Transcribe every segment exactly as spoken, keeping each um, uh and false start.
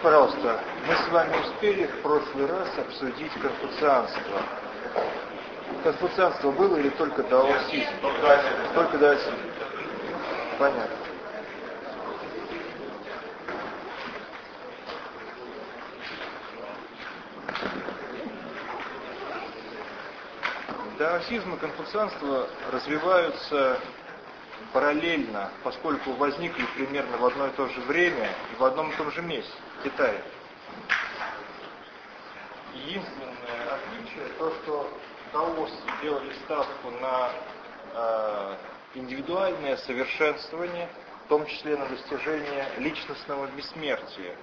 пожалуйста, мы с вами успели в прошлый раз обсудить конфуцианство. Конфуцианство было или только даосизм? Только даосизм. Понятно. Даосизм и конфуцианство развиваются параллельно, поскольку возникли примерно в одно и то же время и в одном и том же месте, в Китае. Единственное отличие то, что даосы делали ставку на э, индивидуальное совершенствование, в том числе на достижение личностного бессмертия.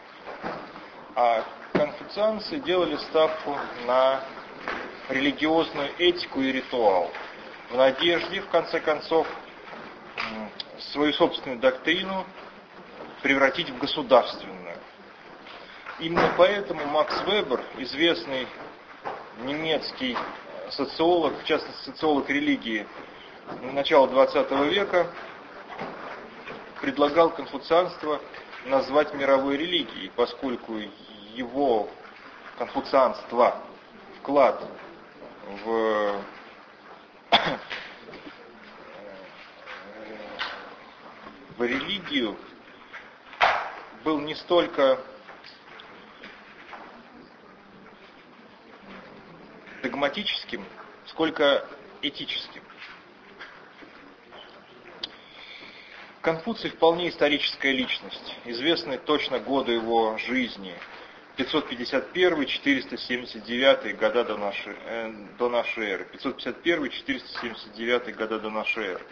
А конфуцианцы делали ставку на религиозную этику и ритуал, в надежде, в конце концов, свою собственную доктрину превратить в государственную. Именно поэтому Макс Вебер, известный немецкий социолог, в частности социолог религии начала двадцатого века, предлагал конфуцианство назвать мировой религией, поскольку его конфуцианство вклад в в религию был не столько догматическим, сколько этическим. Конфуций вполне историческая личность. Известны точно годы его жизни. пятьсот пятьдесят первый - четыреста семьдесят девятый года до нашей, э, до нашей эры. пятьсот пятьдесят первый - четыреста семьдесят девятый года до нашей эры.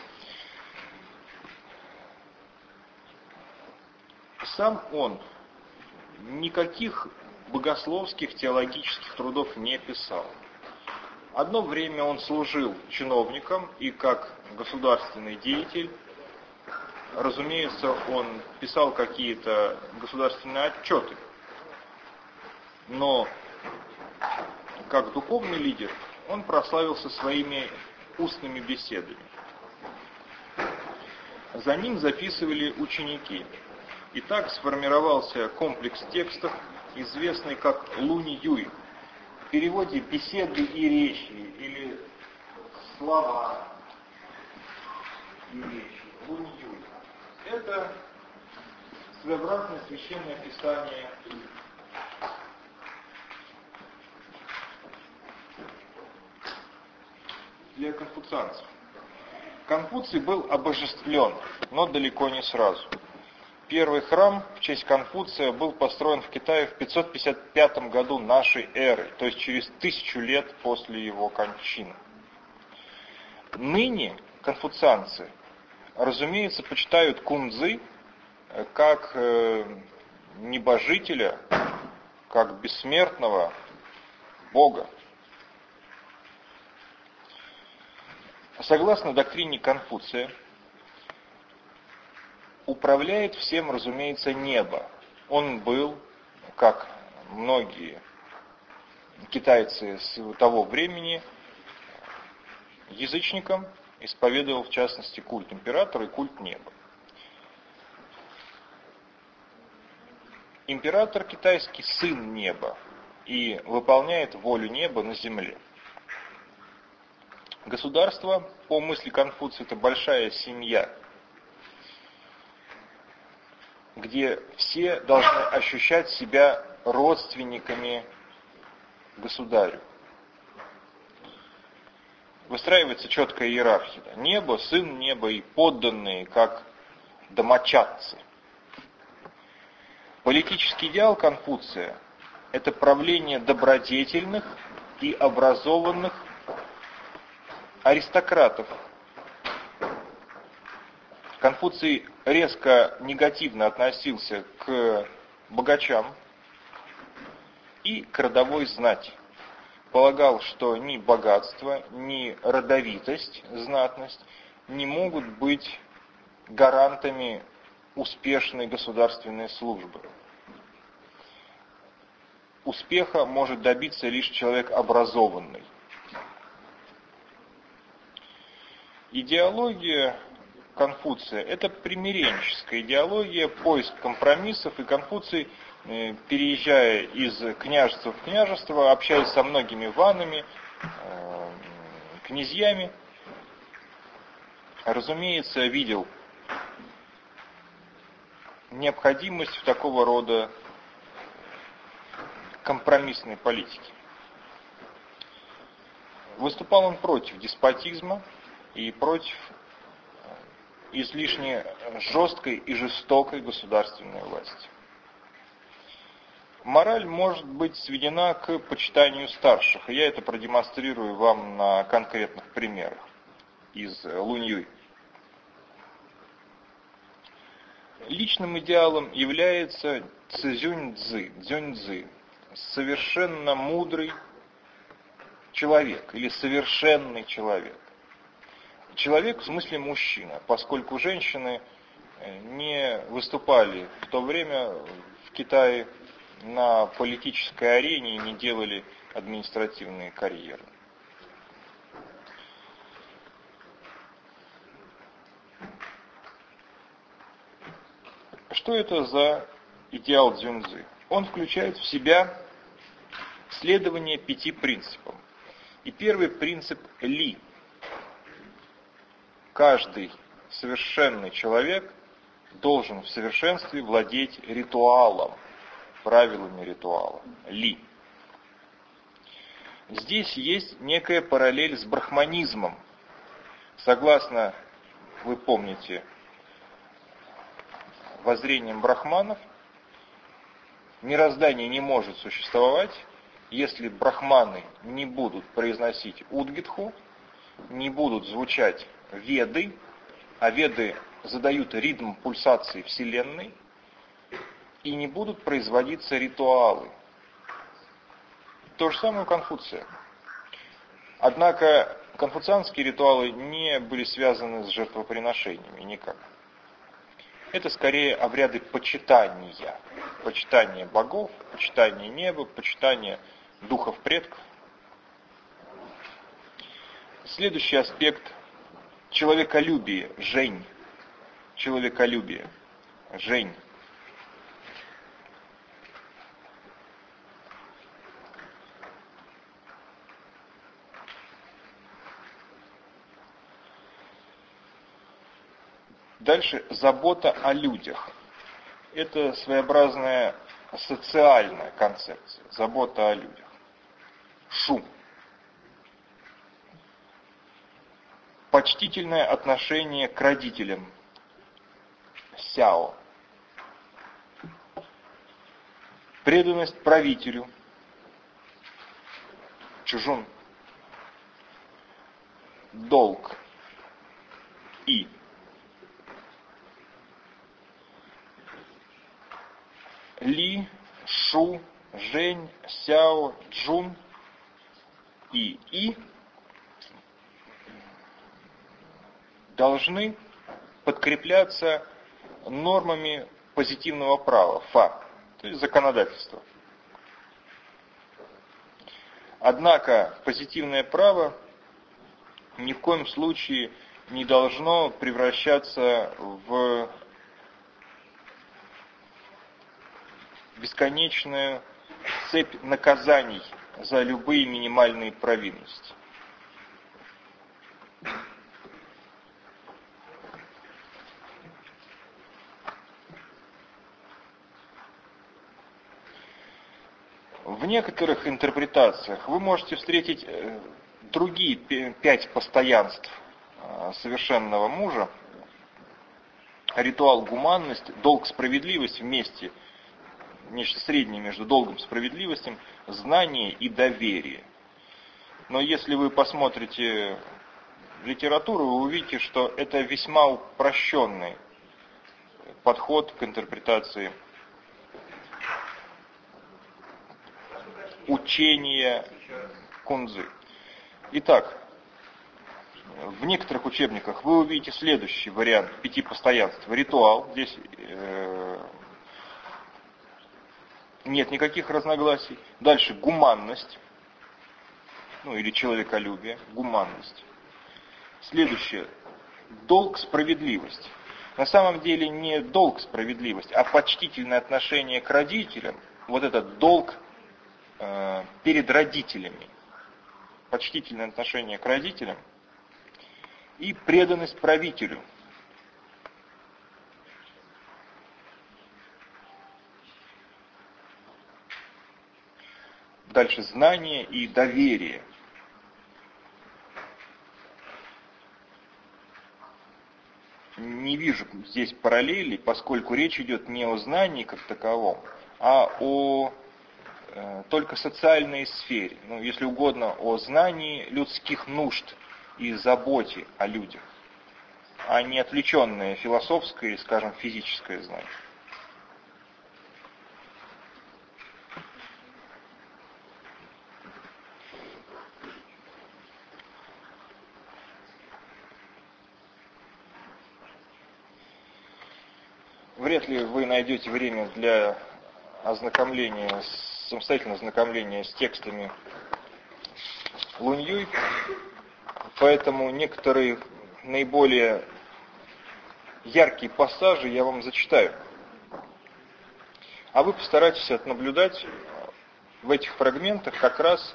Сам он никаких богословских, теологических трудов не писал. Одно время он служил чиновником и как государственный деятель. Разумеется, он писал какие-то государственные отчеты. Но как духовный лидер он прославился своими устными беседами. За ним записывали ученики. И так сформировался комплекс текстов, известный как Лунь Юй. В переводе «беседы и речи» или «слова и речи». Лунь Юй. Это своеобразное священное писание для конфуцианцев. Конфуций был обожествлен, но далеко не сразу. Первый храм в честь Конфуция был построен в Китае в пятьсот пятьдесят пятом году нашей эры, то есть через тысячу лет после его кончины. Ныне конфуцианцы, разумеется, почитают Кунцзы как небожителя, как бессмертного Бога. Согласно доктрине Конфуция, управляет всем, разумеется, небо. Он был, как многие китайцы с того времени, язычником, исповедовал в частности культ императора и культ неба. Император китайский сын неба и выполняет волю неба на земле. Государство, по мысли Конфуция, это большая семья, где все должны ощущать себя родственниками государю. Выстраивается четкая иерархия. Небо, сын неба и подданные, как домочадцы. Политический идеал Конфуция – это правление добродетельных и образованных аристократов. Конфуций резко негативно относился к богачам и к родовой знати. Полагал, что ни богатство, ни родовитость, знатность не могут быть гарантами успешной государственной службы. Успеха может добиться лишь человек образованный. Идеология Конфуция – это примиренческая идеология, поиск компромиссов, и Конфуций переезжая из княжества в княжество, общаясь со многими ванами, князьями, разумеется, видел необходимость в такого рода компромиссной политике. Выступал он против деспотизма и против излишне жесткой и жестокой государственной власти. Мораль может быть сведена к почитанию старших, и я это продемонстрирую вам на конкретных примерах из Лунь-Юй. Личным идеалом является Цзюнь-Цзы, Цзюнь-Цзы, совершенно мудрый человек или совершенный человек. Человек в смысле мужчина, поскольку женщины не выступали в то время в Китае на политической арене и не делали административные карьеры. Что это за идеал Цзюньцзы? Он включает в себя следование пяти принципам. И первый принцип – ли. Каждый совершенный человек должен в совершенстве владеть ритуалом, правилами ритуала. Ли. Здесь есть некая параллель с брахманизмом. Согласно, вы помните, воззрением брахманов, мироздание не может существовать, если брахманы не будут произносить удгитху, не будут звучать веды, а веды задают ритм пульсации Вселенной, и не будут производиться ритуалы. То же самое у Конфуция. Однако конфуцианские ритуалы не были связаны с жертвоприношениями никак. Это скорее обряды почитания. Почитание богов, почитание неба, почитание духов предков. Следующий аспект – человеколюбие, жень. Человеколюбие, жень. Дальше забота о людях. Это своеобразная социальная концепция. Забота о людях. Шу. Почтительное отношение к родителям. Сяо. Преданность правителю. Чужун. Долг. И. Ли, Шу, Жень, Сяо, Джун и И должны подкрепляться нормами позитивного права, фа, то есть законодательства. Однако позитивное право ни в коем случае не должно превращаться в бесконечную цепь наказаний за любые минимальные провинности. В некоторых интерпретациях вы можете встретить другие пять постоянств совершенного мужа. Ритуал, гуманность, долг, справедливость вместе. Нечто среднее между долгом, справедливостью, знание и доверие. Но если вы посмотрите литературу, вы увидите, что это весьма упрощенный подход к интерпретации учения Кунцзы. Итак, в некоторых учебниках вы увидите следующий вариант пяти постоянств. Ритуал. Здесь э, нет никаких разногласий. Дальше гуманность. Ну или человеколюбие. Гуманность. Следующее. Долг, справедливость. На самом деле не долг справедливость, а почтительное отношение к родителям, вот этот долг э, перед родителями, почтительное отношение к родителям и преданность правителю. Дальше знание и доверие. Не вижу здесь параллели, поскольку речь идет не о знании как таковом, а о э, только социальной сфере, ну, если угодно, о знании людских нужд и заботе о людях, а не отвлеченное философское или, скажем, физическое знание. Вряд ли вы найдете время для ознакомления, самостоятельного ознакомления с текстами Лунь-Юй, поэтому некоторые наиболее яркие пассажи я вам зачитаю. А вы постарайтесь отнаблюдать в этих фрагментах как раз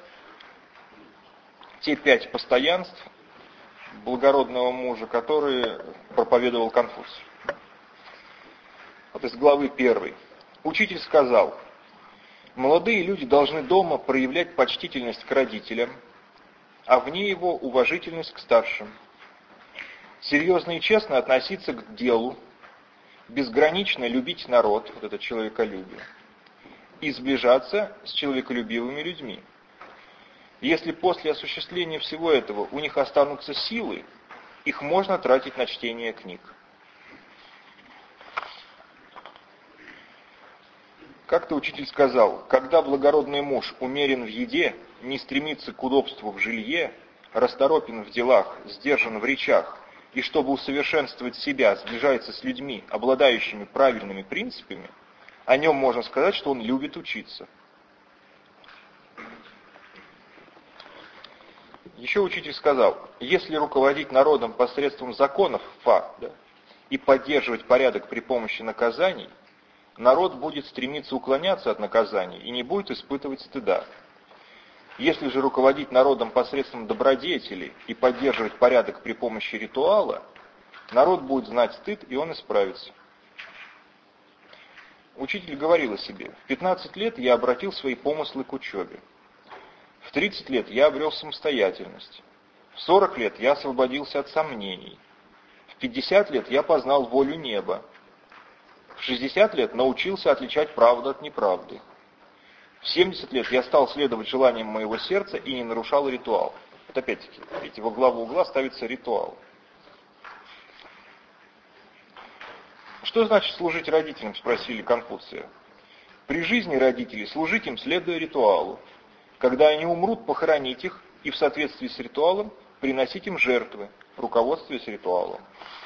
те пять постоянств благородного мужа, которые проповедовал Конфуций. Вот из главы первой. Учитель сказал: молодые люди должны дома проявлять почтительность к родителям, а вне его уважительность к старшим. Серьезно и честно относиться к делу, безгранично любить народ, вот это человеколюбие, и сближаться с человеколюбивыми людьми. Если после осуществления всего этого у них останутся силы, их можно тратить на чтение книг. Как-то учитель сказал: когда благородный муж умерен в еде, не стремится к удобству в жилье, расторопен в делах, сдержан в речах, и чтобы усовершенствовать себя, сближается с людьми, обладающими правильными принципами, о нем можно сказать, что он любит учиться. Еще учитель сказал: если руководить народом посредством законов, фа, да, и поддерживать порядок при помощи наказаний, народ будет стремиться уклоняться от наказаний и не будет испытывать стыда. Если же руководить народом посредством добродетели и поддерживать порядок при помощи ритуала, народ будет знать стыд, и он исправится. Учитель говорил о себе: в пятнадцать лет я обратил свои помыслы к учебе. В тридцать лет я обрел самостоятельность. В сорок лет я освободился от сомнений. В пятьдесят лет я познал волю неба. В шестьдесят лет научился отличать правду от неправды. В семьдесят лет я стал следовать желаниям моего сердца и не нарушал ритуал. Вот опять-таки, видите, во главу угла ставится ритуал. Что значит служить родителям, спросили Конфуция. При жизни родителей служить им, следуя ритуалу. Когда они умрут, похоронить их и в соответствии с ритуалом приносить им жертвы, руководствуясь ритуалом.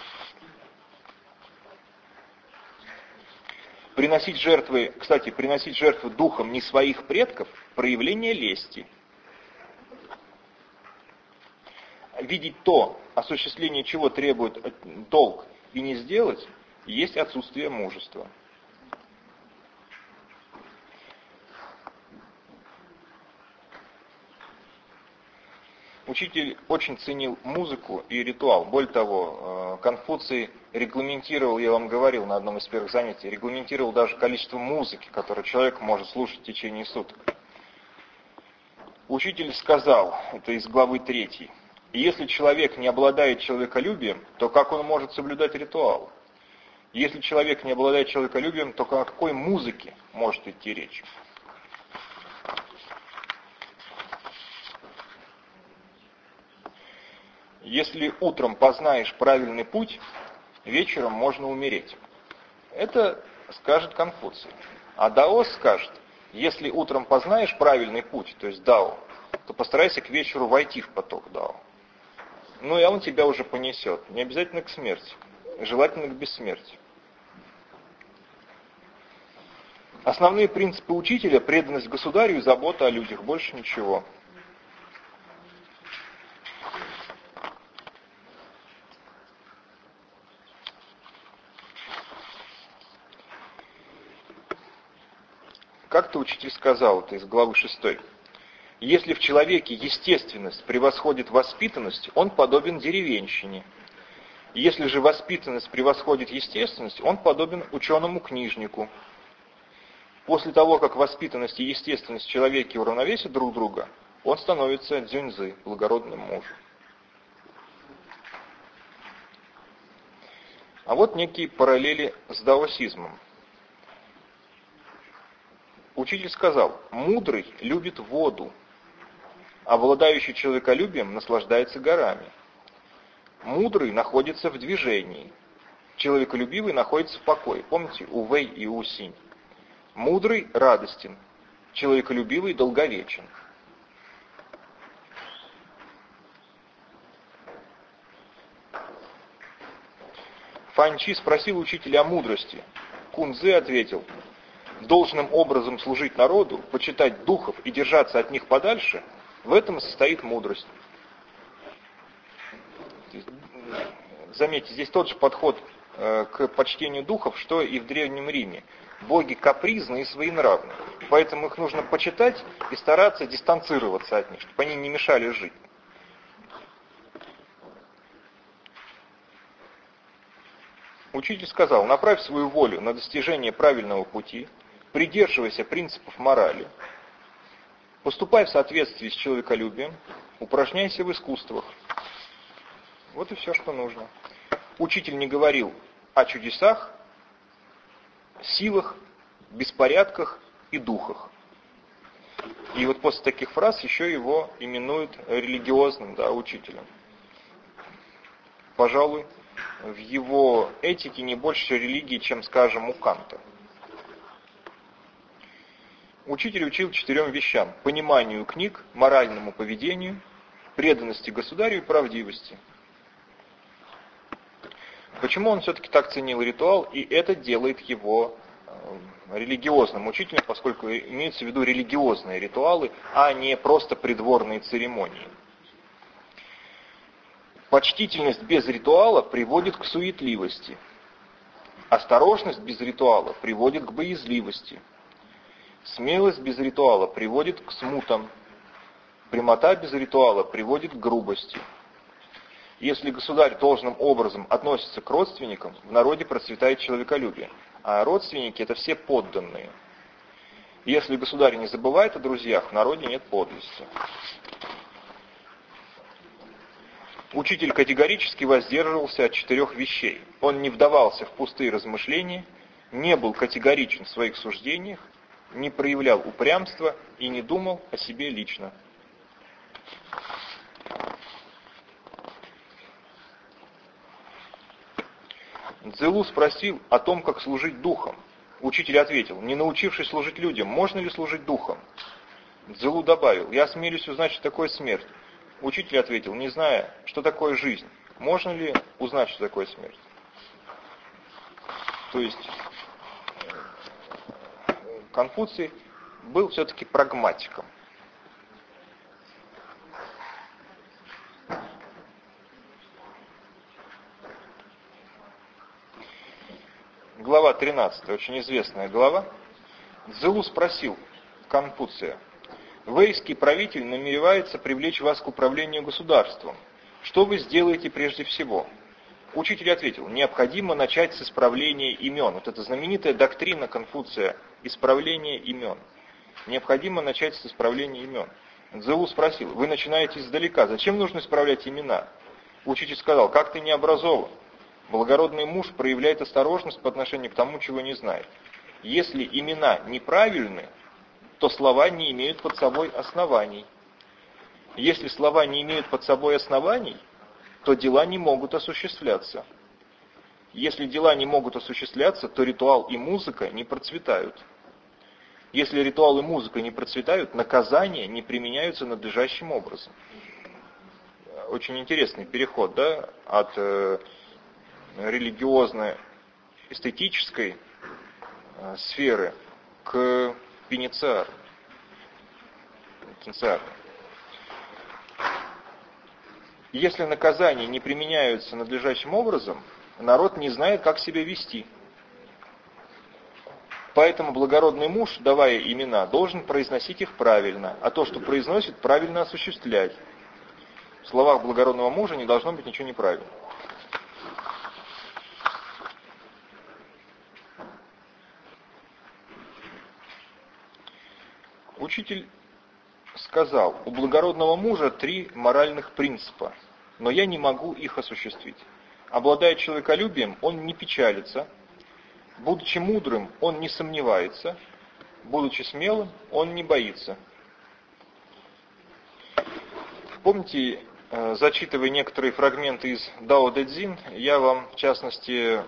Приносить жертвы, кстати, приносить жертвы духом не своих предков – проявление лести. Видеть то, осуществление чего требует долг, и не сделать, есть отсутствие мужества. Учитель очень ценил музыку и ритуал. Более того, Конфуций регламентировал, я вам говорил на одном из первых занятий, регламентировал даже количество музыки, которую человек может слушать в течение суток. Учитель сказал, это из главы третьей: если человек не обладает человеколюбием, то как он может соблюдать ритуал? Если человек не обладает человеколюбием, то о какой музыке может идти речь? Если утром познаешь правильный путь, вечером можно умереть. Это скажет Конфуций. А Даос скажет: если утром познаешь правильный путь, то есть Дао, то постарайся к вечеру войти в поток Дао. Ну и он тебя уже понесет. Не обязательно к смерти, желательно к бессмертию. Основные принципы учителя: преданность государю и забота о людях, больше ничего. учитель сказал, это из главы шестой. Если в человеке естественность превосходит воспитанность, он подобен деревенщине. Если же воспитанность превосходит естественность, он подобен ученому-книжнику. После того, как воспитанность и естественность в человеке уравновесят друг друга, он становится дзюньцзы, благородным мужем. А вот некие параллели с даосизмом. Учитель сказал, мудрый любит воду, обладающий человеколюбием наслаждается горами. Мудрый находится в движении, человеколюбивый находится в покое. Помните, у Вэй и у Синь. Мудрый радостен, человеколюбивый долговечен. Фанчи спросил учителя о мудрости. Кунцзы ответил, должным образом служить народу, почитать духов и держаться от них подальше, в этом и состоит мудрость. Заметьте, здесь тот же подход э, к почтению духов, что и в Древнем Риме. Боги капризны и своенравны, поэтому их нужно почитать и стараться дистанцироваться от них, чтобы они не мешали жить. Учитель сказал, направь свою волю на достижение правильного пути, придерживайся принципов морали, поступай в соответствии с человеколюбием, упражняйся в искусствах. Вот и все, что нужно. Учитель не говорил о чудесах, силах, беспорядках и духах. И вот после таких фраз еще его именуют религиозным, да, учителем. Пожалуй, в его этике не больше религии, чем, скажем, у Канта. Учитель учил четырем вещам: пониманию книг, моральному поведению, преданности государю и правдивости. Почему он все-таки так ценил ритуал, и это делает его э, религиозным учителем, поскольку имеются в виду религиозные ритуалы, а не просто придворные церемонии. Почтительность без ритуала приводит к суетливости. Осторожность без ритуала приводит к боязливости. Смелость без ритуала приводит к смутам. Прямота без ритуала приводит к грубости. Если государь должным образом относится к родственникам, в народе процветает человеколюбие. А родственники — это все подданные. Если государь не забывает о друзьях, в народе нет подлости. Учитель категорически воздерживался от четырех вещей. Он не вдавался в пустые размышления, не был категоричен в своих суждениях, не проявлял упрямства и не думал о себе лично. Цзэлу спросил о том, как служить духом. Учитель ответил, не научившись служить людям, можно ли служить духом? Цзэлу добавил, я осмелюсь узнать, что такое смерть. Учитель ответил, не зная, что такое жизнь, можно ли узнать, что такое смерть? То есть Конфуций был все-таки прагматиком. Глава тринадцатая, очень известная глава. Цзэлу спросил Конфуция, вэйский правитель намеревается привлечь вас к управлению государством. Что вы сделаете прежде всего? Учитель ответил, необходимо начать с исправления имен. Вот это знаменитая доктрина Конфуция, исправление имен. Необходимо начать с исправления имен. Цзэлу спросил, вы начинаете издалека, зачем нужно исправлять имена? Учитель сказал, как ты не образован? Благородный муж проявляет осторожность по отношению к тому, чего не знает. Если имена неправильны, то слова не имеют под собой оснований. Если слова не имеют под собой оснований, то дела не могут осуществляться. Если дела не могут осуществляться, то ритуал и музыка не процветают. Если ритуал и музыка не процветают, наказания не применяются надлежащим образом. Очень интересный переход, да, от э, религиозно-эстетической э, сферы к пенициарной. Если наказания не применяются надлежащим образом, народ не знает, как себя вести. Поэтому благородный муж, давая имена, должен произносить их правильно, а то, что произносит, правильно осуществлять. В словах благородного мужа не должно быть ничего неправильного. Учитель сказал, у благородного мужа три моральных принципа, но я не могу их осуществить. Обладая человеколюбием, он не печалится, будучи мудрым, он не сомневается, будучи смелым, он не боится. Помните, зачитывая некоторые фрагменты из Дао Дэ Цзин, я вам, в частности,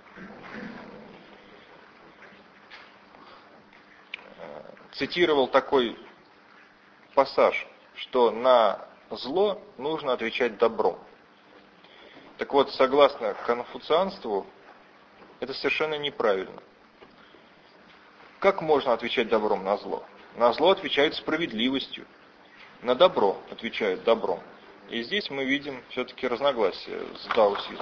цитировал такой пассаж, что на зло нужно отвечать добром. Так вот, согласно конфуцианству, это совершенно неправильно. Как можно отвечать добром на зло? На зло отвечают справедливостью, на добро отвечают добром. И здесь мы видим все-таки разногласия с даосизмом.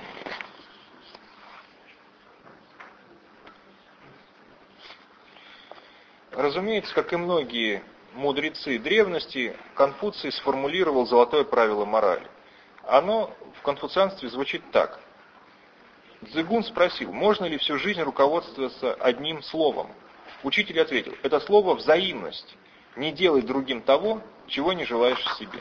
Разумеется, как и многие мудрецы древности, Конфуций сформулировал золотое правило морали. Оно в конфуцианстве звучит так. Цзыгун спросил, можно ли всю жизнь руководствоваться одним словом? Учитель ответил, это слово взаимность. Не делай другим того, чего не желаешь себе.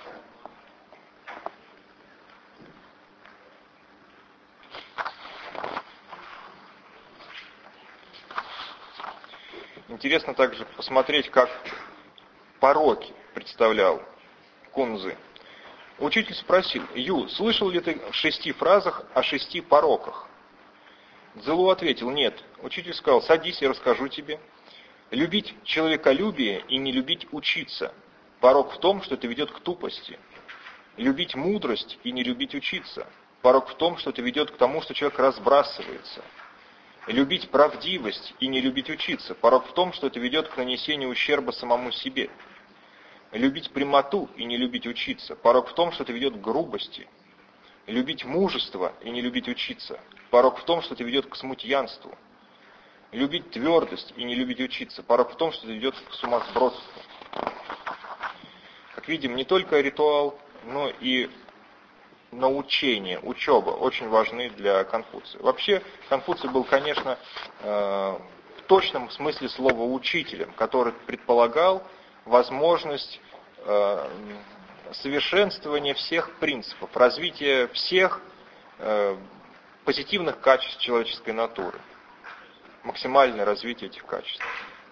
Интересно также посмотреть, как пороки представлял Кунцзы. Учитель спросил, Ю, слышал ли ты в шести фразах о шести пороках? Цзэлу ответил, нет. Учитель сказал, садись, я расскажу тебе. Любить человеколюбие и не любить учиться. Порок в том, что это ведет к тупости. Любить мудрость и не любить учиться. Порок в том, что это ведет к тому, что человек разбрасывается. Любить правдивость и не любить учиться. Порок в том, что это ведет к нанесению ущерба самому себе. Любить прямоту и не любить учиться. Порок в том, что это ведет к грубости. Любить мужество и не любить учиться. Порок в том, что это ведет к смутьянству. Любить твердость и не любить учиться. Порок в том, что это ведет к сумасбродству. Как видим, не только ритуал, но и научение, учеба очень важны для Конфуция. Вообще, Конфуций был, конечно, в точном смысле слова учителем, который предполагал возможность совершенствования всех принципов, развития всех позитивных качеств человеческой натуры, максимальное развитие этих качеств.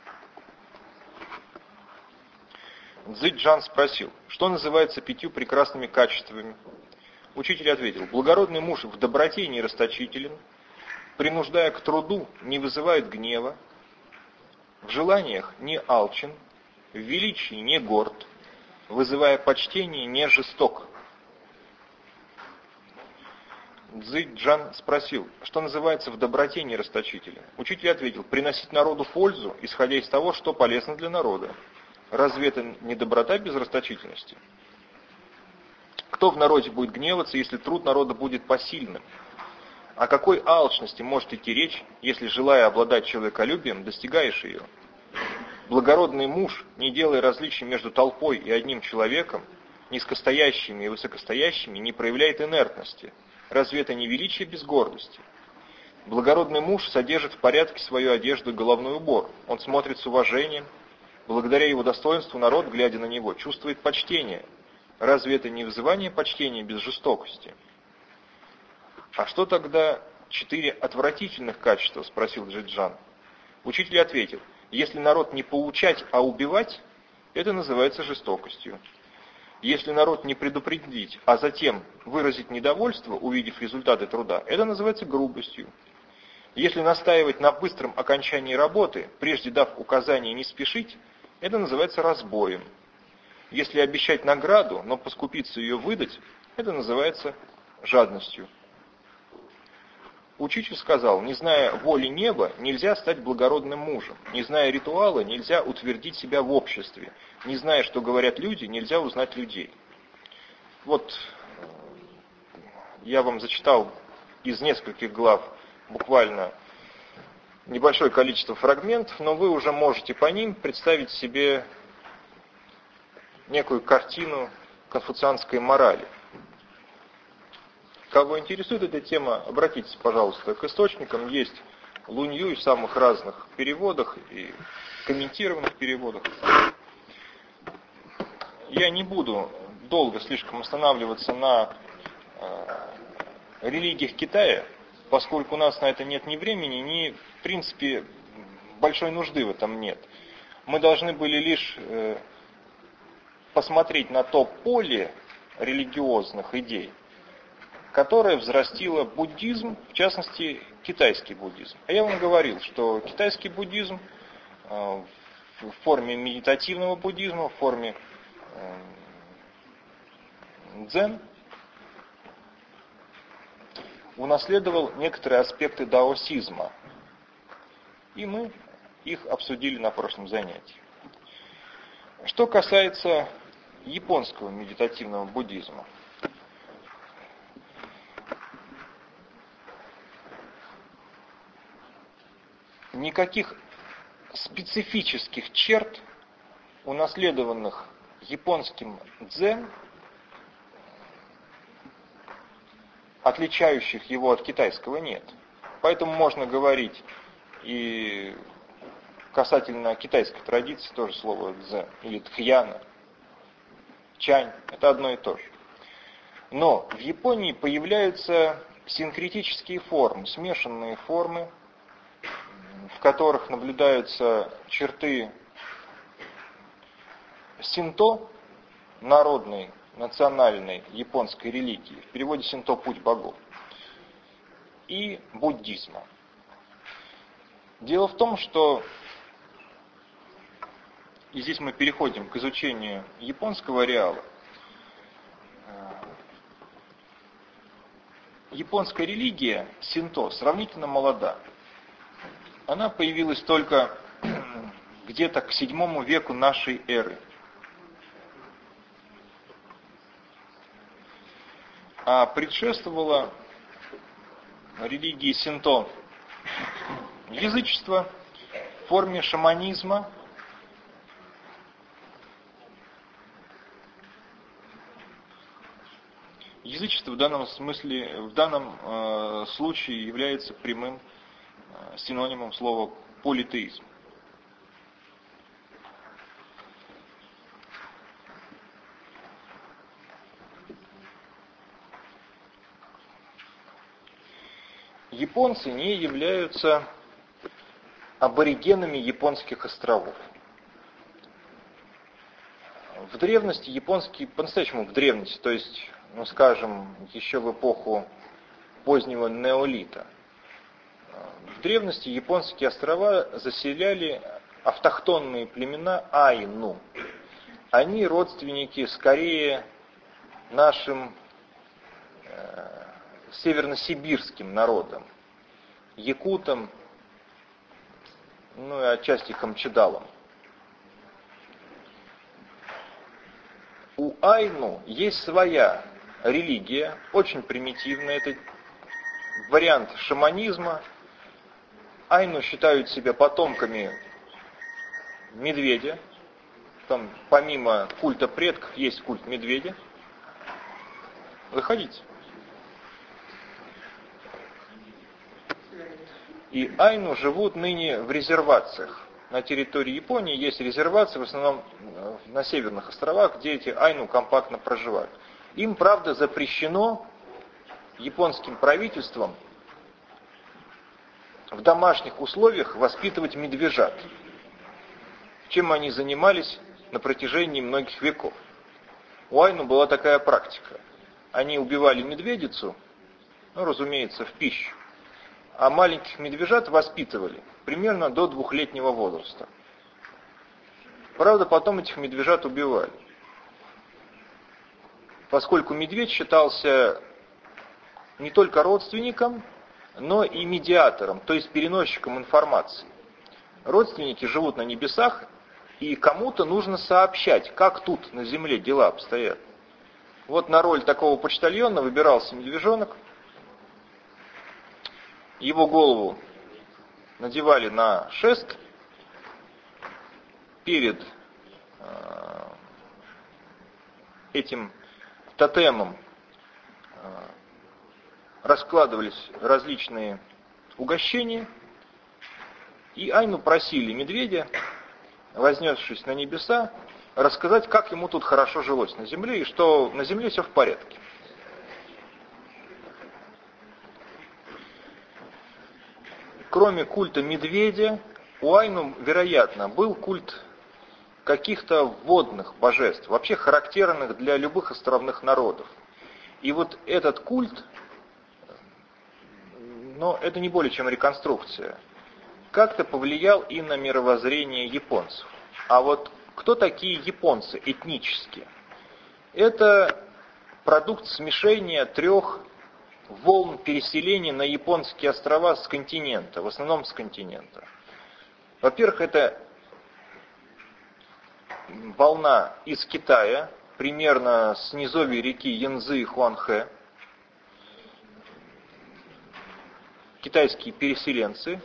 Цзы Джан спросил, что называется пятью прекрасными качествами? Учитель ответил, благородный муж в доброте не расточителен, принуждая к труду, не вызывает гнева, в желаниях не алчен, в величии не горд, вызывая почтение не жесток. Цзы Джан спросил, что называется в доброте не расточителен. Учитель ответил, приносить народу пользу, исходя из того, что полезно для народа. Разве это не доброта без расточительности? Кто в народе будет гневаться, если труд народа будет посильным? О какой алчности может идти речь, если, желая обладать человеколюбием, достигаешь ее? Благородный муж, не делая различий между толпой и одним человеком, низкостоящими и высокостоящими, не проявляет инертности. Разве это не величие без гордости? Благородный муж содержит в порядке свою одежду и головной убор. Он смотрит с уважением. Благодаря его достоинству народ, глядя на него, чувствует почтение. Разве это не вызывание почтения без жестокости? А что тогда четыре отвратительных качества, спросил Цзы Джан. Учитель ответил, если народ не поучать, а убивать, это называется жестокостью. Если народ не предупредить, а затем выразить недовольство, увидев результаты труда, это называется грубостью. Если настаивать на быстром окончании работы, прежде дав указание не спешить, это называется разбоем. Если обещать награду, но поскупиться ее выдать, это называется жадностью. Учитель сказал, не зная воли неба, нельзя стать благородным мужем. Не зная ритуала, нельзя утвердить себя в обществе. Не зная, что говорят люди, нельзя узнать людей. Вот я вам зачитал из нескольких глав буквально небольшое количество фрагментов, но вы уже можете по ним представить себе некую картину конфуцианской морали. Кого интересует эта тема, обратитесь, пожалуйста, к источникам. Есть Лунью в самых разных переводах и комментированных переводах. Я не буду долго слишком останавливаться на э, религиях Китая, поскольку у нас на это нет ни времени, ни, в принципе, большой нужды в этом нет. Мы должны были лишь э, посмотреть на то поле религиозных идей, которое взрастило буддизм, в частности, китайский буддизм. А я вам говорил, что китайский буддизм э, в форме медитативного буддизма, в форме э, дзен унаследовал некоторые аспекты даосизма. И мы их обсудили на прошлом занятии. Что касается японского медитативного буддизма. Никаких специфических черт, унаследованных японским дзен, отличающих его от китайского, нет. Поэтому можно говорить и касательно китайской традиции тоже слово дзен, или тхьяна, чань, это одно и то же. Но в Японии появляются синкретические формы, смешанные формы, в которых наблюдаются черты синто, народной, национальной японской религии, в переводе синто «путь богов», и буддизма. Дело в том, что, и здесь мы переходим к изучению японского ареала, японская религия синто сравнительно молода. Она появилась только где-то к седьмому веку нашей эры. А предшествовала религии синто язычество в форме шаманизма, язычество в данном смысле, в данном э, случае является прямым э, синонимом слова политеизм. Японцы не являются аборигенами японских островов. В древности японские, по-настоящему в древности, то есть, ну скажем, еще в эпоху позднего неолита, в древности японские острова заселяли автохтонные племена айну. Они родственники скорее нашим э, северносибирским народам, якутам, ну и отчасти камчедалам. У айну есть своя религия, очень примитивная, это вариант шаманизма. Айну считают себя потомками медведя. Там помимо культа предков есть культ медведя. Выходите. И айну живут ныне в резервациях. На территории Японии есть резервации, в основном на северных островах, где эти айну компактно проживают. Им, правда, запрещено японским правительством в домашних условиях воспитывать медвежат, чем они занимались на протяжении многих веков. У айну была такая практика. Они убивали медведицу, ну, разумеется, в пищу, а маленьких медвежат воспитывали примерно до двухлетнего возраста. Правда, потом этих медвежат убивали, поскольку медведь считался не только родственником, но и медиатором, то есть переносчиком информации. Родственники живут на небесах, и кому-то нужно сообщать, как тут на земле дела обстоят. Вот на роль такого почтальона выбирался медвежонок, его голову надевали на шест, перед этим тотемом раскладывались различные угощения, и Айну просили медведя, вознесшись на небеса, рассказать, как ему тут хорошо жилось на земле, и что на земле все в порядке. Кроме культа медведя, у Айну, вероятно, был культ каких-то водных божеств, вообще характерных для любых островных народов. И вот этот культ, но это не более чем реконструкция, как-то повлиял и на мировоззрение японцев. А вот кто такие японцы этнически? Это продукт смешения трех волн переселения на японские острова с континента, в основном с континента. Во-первых, это волна из Китая, примерно с низовья реки Янцзы и Хуанхэ. Китайские переселенцы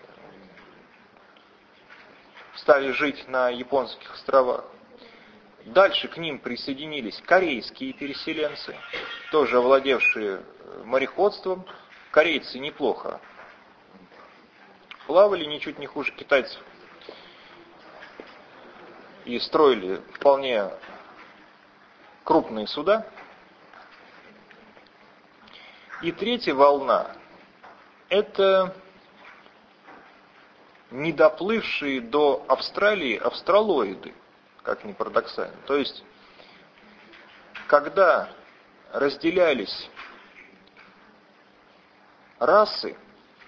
стали жить на японских островах. Дальше к ним присоединились корейские переселенцы, тоже овладевшие мореходством. Корейцы неплохо плавали, ничуть не хуже китайцев, и строили вполне крупные суда. И третья волна – это недоплывшие до Австралии австралоиды, как ни парадоксально. То есть, когда разделялись расы,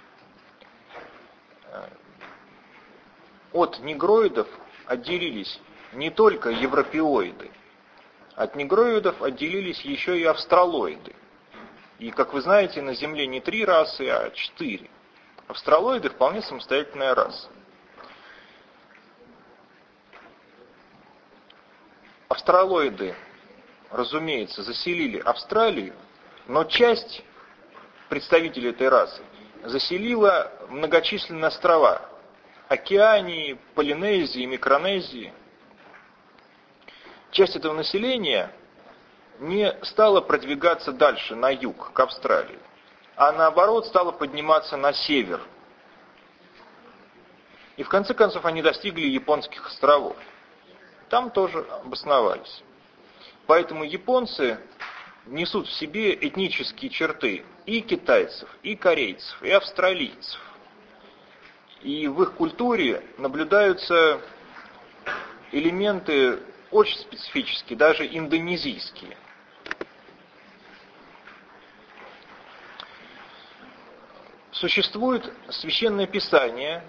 от негроидов отделились не только европеоиды, от негроидов отделились еще и австралоиды. И, как вы знаете, на Земле не три расы, а четыре. Австралоиды вполне самостоятельная раса. Австралоиды, разумеется, заселили Австралию, но часть представителей этой расы заселила многочисленные острова Океании, Полинезии, Микронезии. Часть этого населения не стала продвигаться дальше, на юг, к Австралии, а наоборот стала подниматься на север. И в конце концов они достигли японских островов. Там тоже обосновались. Поэтому японцы несут в себе этнические черты и китайцев, и корейцев, и австралийцев. И в их культуре наблюдаются элементы очень специфические, даже индонезийские. Существует священное писание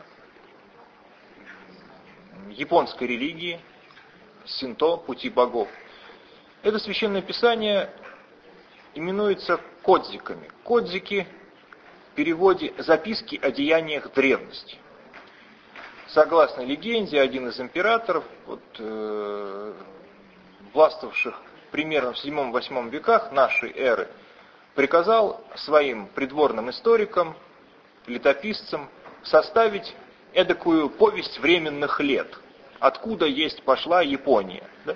японской религии, синто, пути богов. Это священное писание именуется кодзиками. Кодзики в переводе «записки о деяниях древности». Согласно легенде, один из императоров, вот, э, властвовавших примерно в седьмом-восьмом веках нашей эры, приказал своим придворным историкам, летописцам составить эдакую повесть временных лет, откуда есть пошла Япония. Да?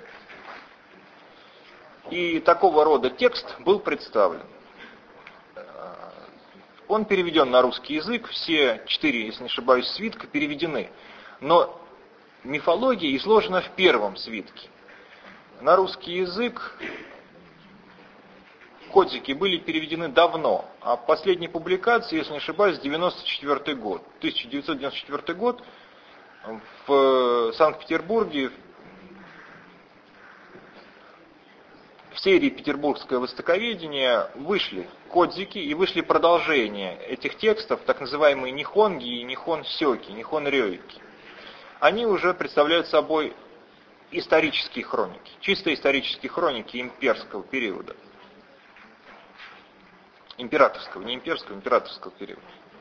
И такого рода текст был представлен. Он переведен на русский язык, все четыре, если не ошибаюсь, свитка переведены. Но мифология изложена в первом свитке. На русский язык кодзики были переведены давно, а последней публикации, если не ошибаюсь, девяносто четвёртый год. тысяча девятьсот девяносто четвёртый год в Санкт-Петербурге в серии «Петербургское востоковедение» вышли кодзики и вышли продолжения этих текстов, так называемые нихонги и нихон-сёки, нихон-рёики. Они уже представляют собой исторические хроники, чисто исторические хроники имперского периода. Императорского, не имперского, императорского периода.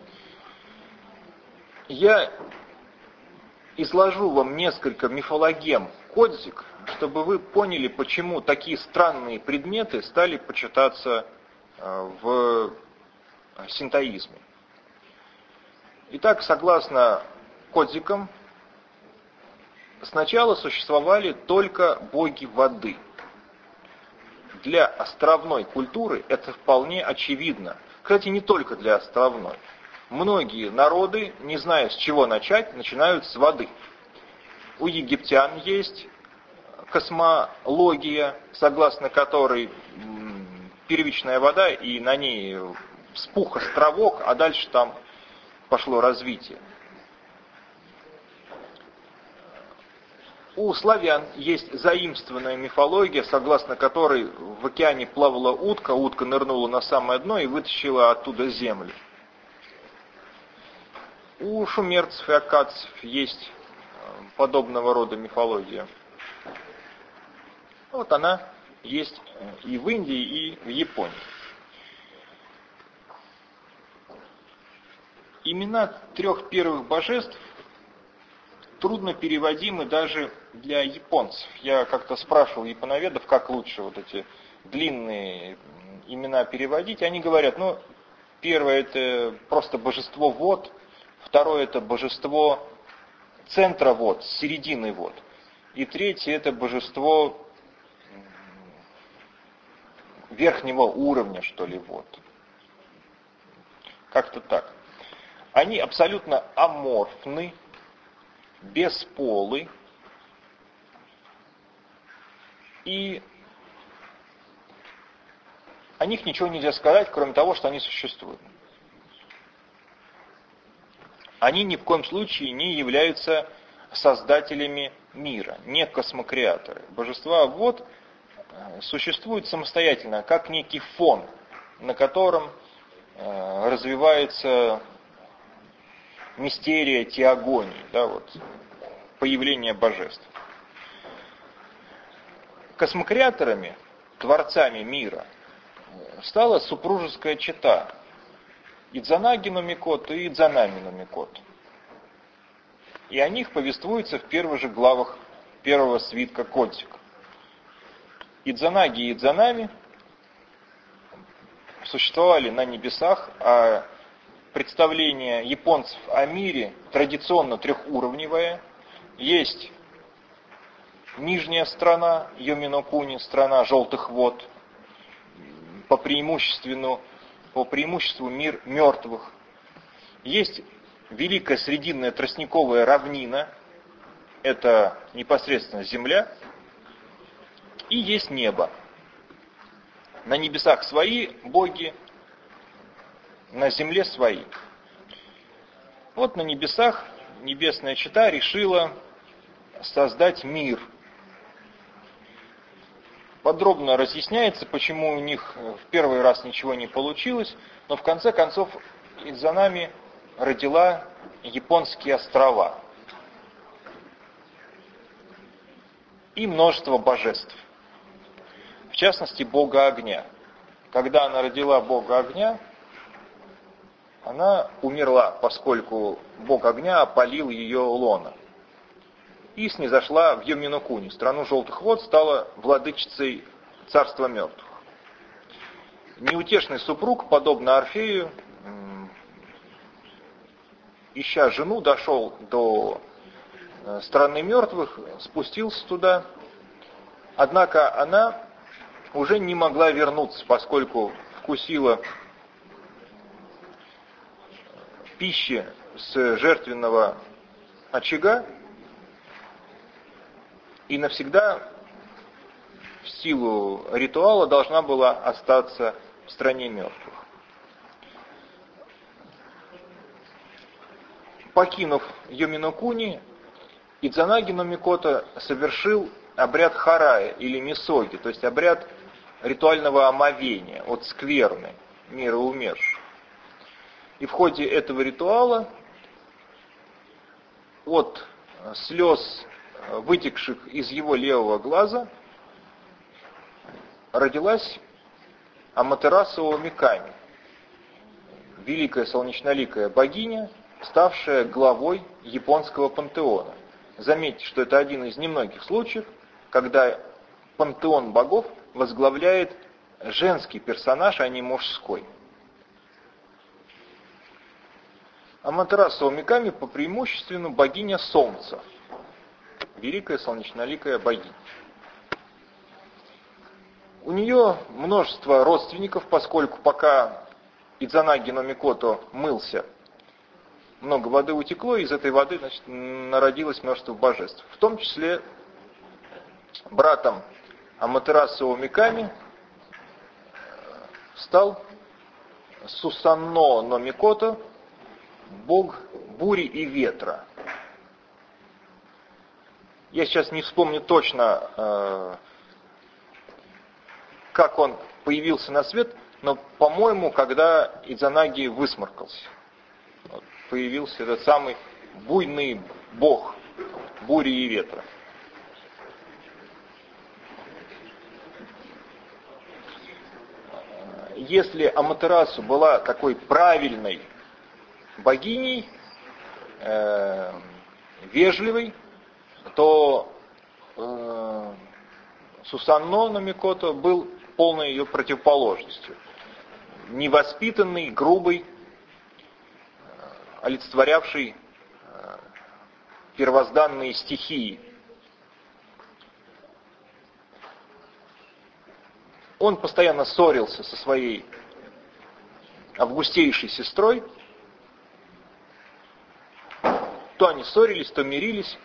Я изложу вам несколько мифологем кодзик, чтобы вы поняли, почему такие странные предметы стали почитаться в синтоизме. Итак, согласно кодзикам, сначала существовали только боги воды. Для островной культуры это вполне очевидно. Кстати, не только для островной. Многие народы, не зная с чего начать, начинают с воды. У египтян есть космология, согласно которой первичная вода, и на ней вспух островок, а дальше там пошло развитие. У славян есть заимствованная мифология, согласно которой в океане плавала утка, утка нырнула на самое дно и вытащила оттуда землю. У шумерцев и аккадцев есть подобного рода мифология. Вот она есть и в Индии, и в Японии. Имена трех первых божеств трудно переводимы даже для японцев. Я как-то спрашивал японоведов, как лучше вот эти длинные имена переводить. Они говорят, ну, первое это просто божество вод, второе это божество центра вод, середины вод, и третье это божество верхнего уровня, что ли, вод. Как-то так. Они абсолютно аморфны, бесполы, и о них ничего нельзя сказать, кроме того, что они существуют. Они ни в коем случае не являются создателями мира, не космокреаторы. Божества вод существуют самостоятельно, как некий фон, на котором развивается мистерия теогонии, да, вот, появление божеств. Космокреаторами, творцами мира, стала супружеская чета Идзанаги но Микото и Идзанами но Микото. И о них повествуется в первых же главах первого свитка Кодзика. Идзанаги и Идзанами существовали на небесах, а представление японцев о мире традиционно трехуровневое. Есть нижняя страна, Йоми-но-Куни, страна желтых вод, по преимуществу, по преимуществу мир мертвых. Есть великая срединная тростниковая равнина, это непосредственно земля, и есть небо. На небесах свои боги, на земле свои. Вот на небесах небесная чета решила создать мир. Подробно разъясняется, почему у них в первый раз ничего не получилось, но в конце концов Идзанами родила японские острова и множество божеств. В частности, бога огня. Когда она родила бога огня, она умерла, поскольку бог огня опалил ее лоно. И снизошла в Йоми-но-Куни, страну желтых вод, стала владычицей царства мертвых. Неутешный супруг, подобно Орфею, ища жену, дошел до страны мертвых, спустился туда. Однако она уже не могла вернуться, поскольку вкусила пищи с жертвенного очага и навсегда в силу ритуала должна была остаться в стране мертвых. Покинув Йоми-но-Куни, Идзанаги но Микото совершил обряд харая или мисоги, то есть обряд ритуального омовения от скверны, мира умерших. И в ходе этого ритуала от слез, вытекших из его левого глаза, родилась Аматерасу Омиками, великая солнечноликая богиня, ставшая главой японского пантеона. Заметьте, что это один из немногих случаев, когда пантеон богов возглавляет женский персонаж, а не мужской. Аматерасу Миками по преимущественно богиня Солнца, великая солнечноликая богиня. У нее множество родственников, поскольку пока Идзанаги но Микото мылся, много воды утекло, и из этой воды, значит, народилось множество божеств. В том числе братом Аматерасу Миками стал Сусанно но Микото, бог бури и ветра. Я сейчас не вспомню точно, как он появился на свет, но, по-моему, когда Идзанаги высморкался, вот, появился этот самый буйный бог бури и ветра. Если Аматерасу была такой правильной богиней, э, вежливой, то э, Сусанно но Микото был полной ее противоположностью. Невоспитанный, грубый, олицетворявший первозданные стихии. Он постоянно ссорился со своей августейшей сестрой. То они ссорились, то мирились.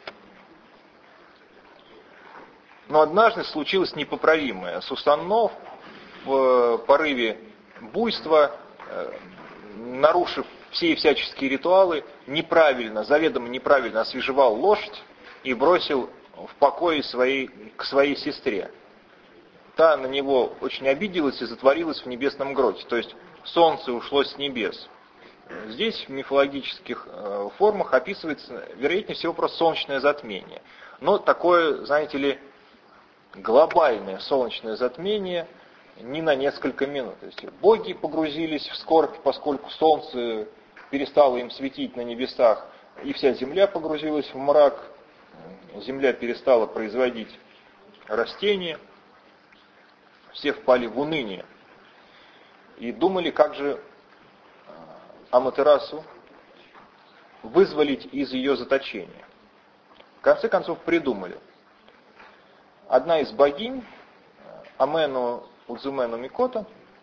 Но однажды случилось непоправимое. Сусанно в порыве буйства, нарушив все всяческие ритуалы, неправильно, заведомо неправильно освежевал лошадь и бросил в покое своей, к своей сестре. Та на него очень обиделась и затворилась в небесном гроте. То есть солнце ушло с небес. Здесь в мифологических формах описывается, вероятнее всего, просто солнечное затмение. Но такое, знаете ли, глобальное солнечное затмение не на несколько минут. То есть боги погрузились в скорбь, поскольку солнце перестало им светить на небесах, и вся земля погрузилась в мрак, земля перестала производить растения, все впали в уныние и думали, как же Аматерасу вызволить из ее заточения. В конце концов придумали. Одна из богинь, Амену Удзумену Микото,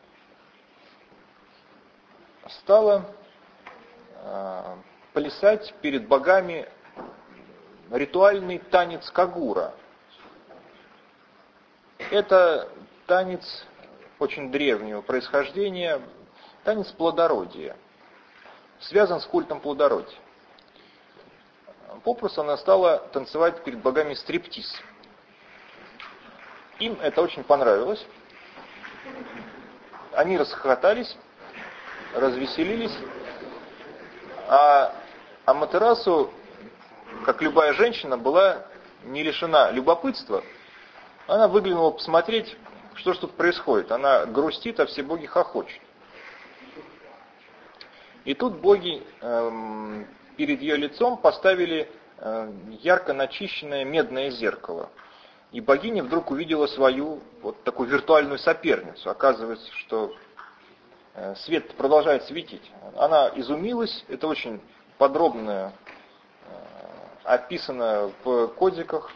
стала э, плясать перед богами ритуальный танец Кагура. Это танец очень древнего происхождения, танец плодородия, связан с культом плодородия. Попросту она стала танцевать перед богами стриптиз. Им это очень понравилось. Они расхохотались, развеселились, а Аматерасу, как любая женщина, была не лишена любопытства. Она выглянула посмотреть, что ж тут происходит. Она грустит, а все боги хохочут. И тут боги э, перед ее лицом поставили э, ярко начищенное медное зеркало. И богиня вдруг увидела свою вот такую виртуальную соперницу. Оказывается, что э, свет продолжает светить. Она изумилась, это очень подробно э, описано в кодиках.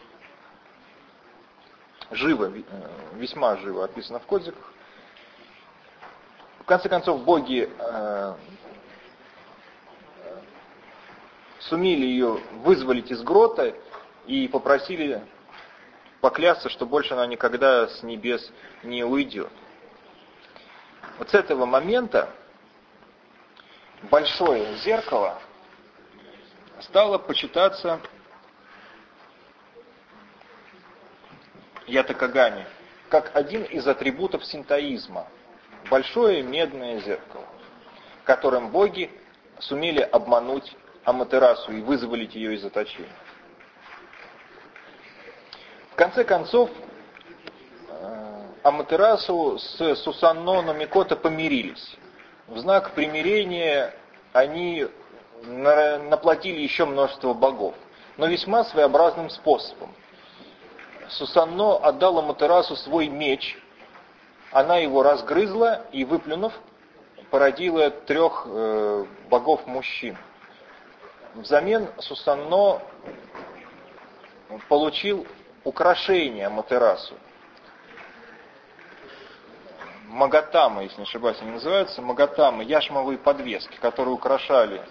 Живо, весьма живо описано в кодиках. В конце концов, боги э, сумели ее вызволить из грота и попросили поклясться, что больше она никогда с небес не уйдет. Вот с этого момента большое зеркало стало почитаться Ятакагами как один из атрибутов синтоизма. Большое медное зеркало, которым боги сумели обмануть Аматерасу и вызволить ее из заточения. В конце концов, Аматерасу с Сусанно но Микото помирились. В знак примирения они наплатили еще множество богов, но весьма своеобразным способом. Сусанно отдала Аматерасу свой меч, она его разгрызла и, выплюнув, породила трех э, богов-мужчин. взамен Сусанно получил украшение Аматерасу. Магатама, если не ошибаюсь, они называются. Магатама, яшмовые подвески, которые украшали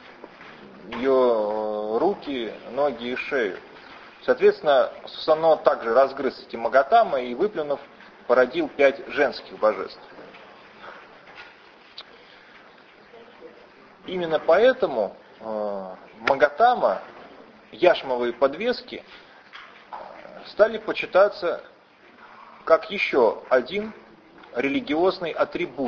ее руки, ноги и шею. Соответственно, Сусанно также разгрыз эти магатамы и, выплюнув, породил пять женских божеств. Именно поэтому э, магатама, яшмовые подвески, стали почитаться как еще один религиозный атрибут.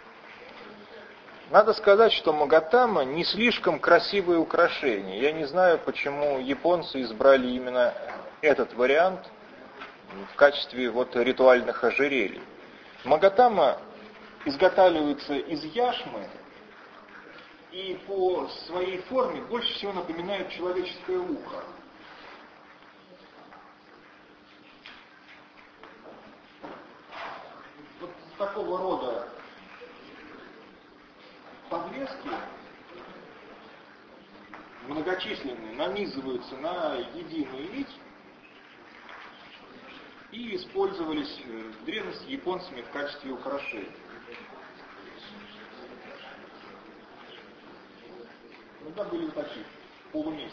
Надо сказать, что магатама не слишком красивое украшение. Я не знаю, почему японцы избрали именно этот вариант в качестве вот ритуальных ожерелий. Магатама изготавливается из яшмы и по своей форме больше всего напоминает человеческое ухо. Вот такого рода подвески многочисленные нанизываются на единую нить и использовались в древности японцами в качестве украшений. Иногда были вот такие полумесяцы.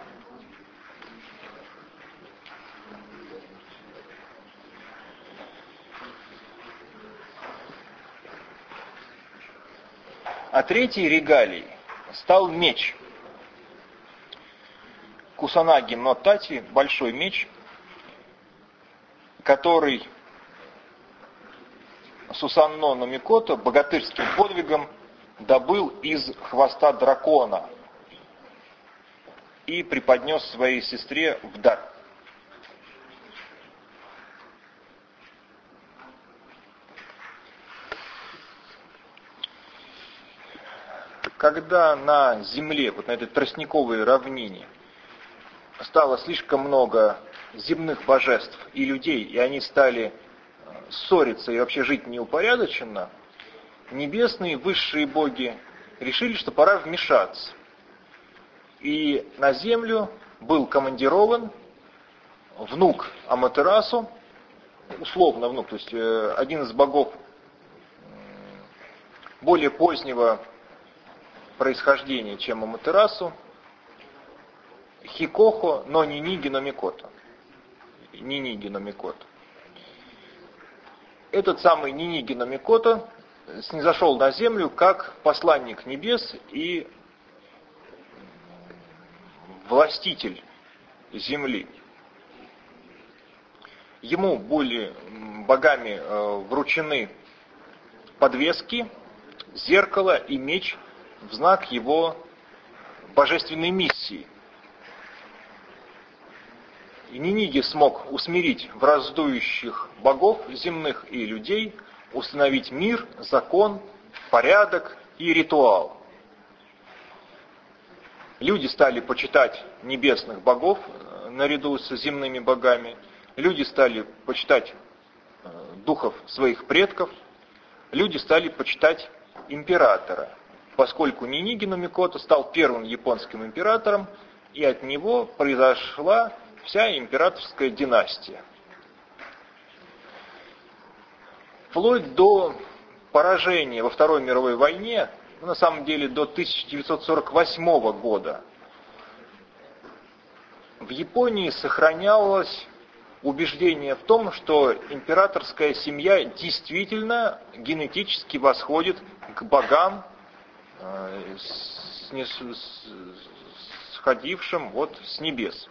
А третьей регалией стал меч. Кусанаги но Тати, большой меч, который Сусанно но Микото богатырским подвигом добыл из хвоста дракона и преподнес своей сестре в дар. Когда на земле, вот на этой тростниковой равнине, стало слишком много земных божеств и людей, и они стали ссориться и вообще жить неупорядоченно, небесные высшие боги решили, что пора вмешаться. И на землю был командирован внук Аматерасу, условно внук, то есть один из богов более позднего происхождения, чем Аматерасу, Хикохо, но Ниниги но Микото. Ниниги но Микото. Этот самый Ниниги но Микото снизошел на землю как посланник небес и властитель земли. Ему были богами вручены подвески, зеркало и меч в знак его божественной миссии. И Ниниги смог усмирить враждующих богов земных и людей, установить мир, закон, порядок и ритуал. Люди стали почитать небесных богов наряду с земными богами. Люди стали почитать духов своих предков. Люди стали почитать императора, поскольку Ниниги но Микото стал первым японским императором, и от него произошла вся императорская династия. Вплоть до поражения во Второй мировой войне, ну, на самом деле до тысяча девятьсот сорок восьмого года, в Японии сохранялось убеждение в том, что императорская семья действительно генетически восходит к богам, сходившим вот с небес.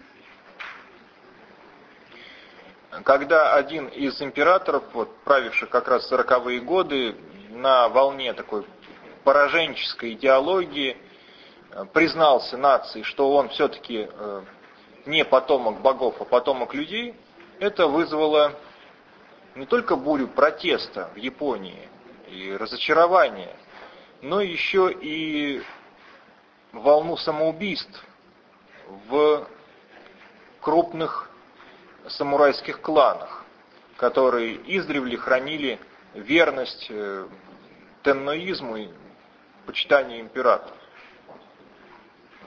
Когда один из императоров, вот, правивших как раз в сороковые годы, на волне такой пораженческой идеологии, признался нации, что он все-таки не потомок богов, а потомок людей, это вызвало не только бурю протеста в Японии и разочарования, но еще и волну самоубийств в крупных самурайских кланах, которые издревле хранили верность тенноизму и почитанию императора.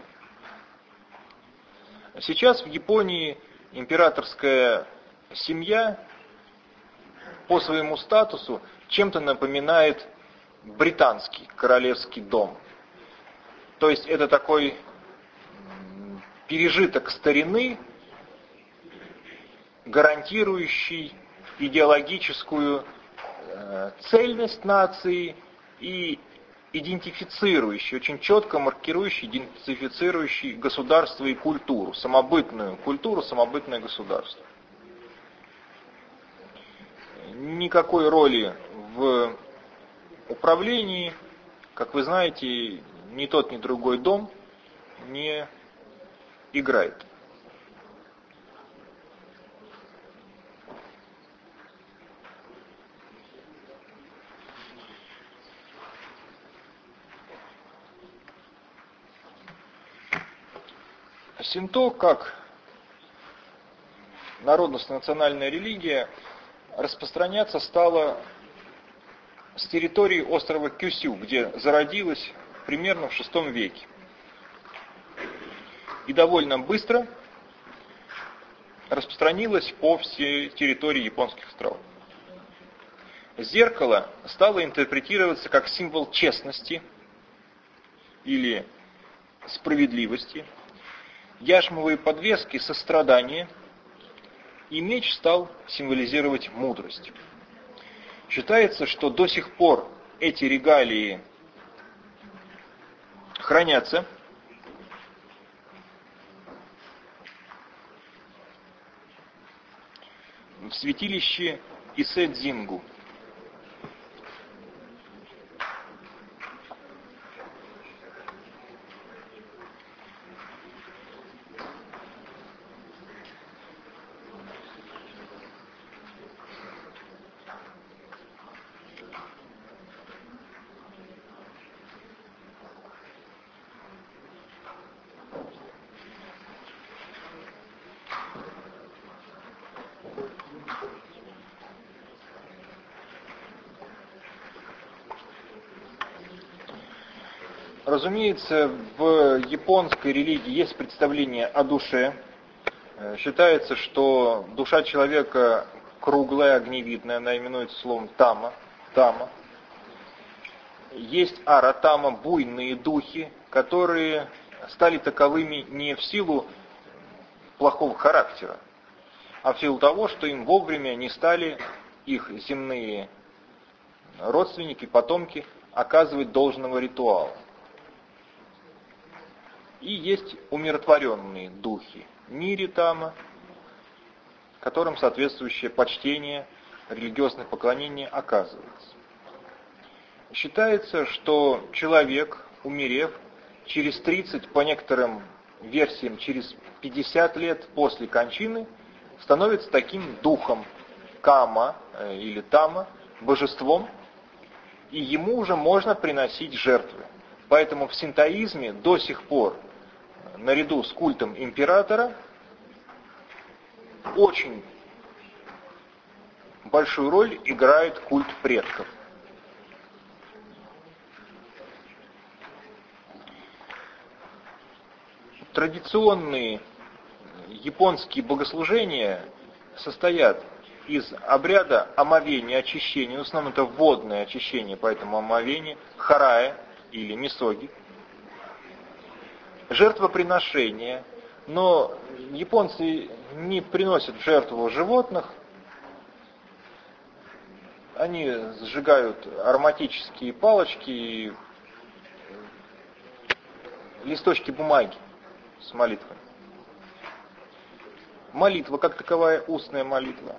Сейчас в Японии императорская семья по своему статусу чем-то напоминает британский королевский дом. То есть это такой пережиток старины, гарантирующий идеологическую э, цельность нации и идентифицирующий, очень четко маркирующий, идентифицирующий государство и культуру, самобытную культуру, самобытное государство. Никакой роли в управлении, как вы знаете, ни тот, ни другой дом не играет. Синто, как народностно-национальная религия, распространяться стала с территории острова Кюсю, где зародилась примерно в шестом веке. И довольно быстро распространилась по всей территории японских островов. Зеркало стало интерпретироваться как символ честности или справедливости, яшмовые подвески — сострадание, и меч стал символизировать мудрость. Считается, что до сих пор эти регалии хранятся. В святилище Исэдзингу. Разумеется, в японской религии есть представление о душе. Считается, что душа человека круглая, огневидная, она именуется словом тама. тама. Есть ара-тама, буйные духи, которые стали таковыми не в силу плохого характера, а в силу того, что им вовремя не стали их земные родственники, потомки оказывать должного ритуала. И есть умиротворенные духи, нири-тама, которым соответствующее почтение, религиозное поклонение оказывается. Считается, что человек, умерев, через тридцать, по некоторым версиям, через пятьдесят лет после кончины, становится таким духом, кама или тама, божеством, и ему уже можно приносить жертвы. Поэтому в синтоизме до сих пор, наряду с культом императора, очень большую роль играет культ предков. Традиционные японские богослужения состоят из обряда омовения, очищения, в основном это водное очищение, поэтому омовение, харая или мисоги, жертвоприношения, но японцы не приносят в жертву животных, они сжигают ароматические палочки и листочки бумаги с молитвой. Молитва, как таковая, устная молитва.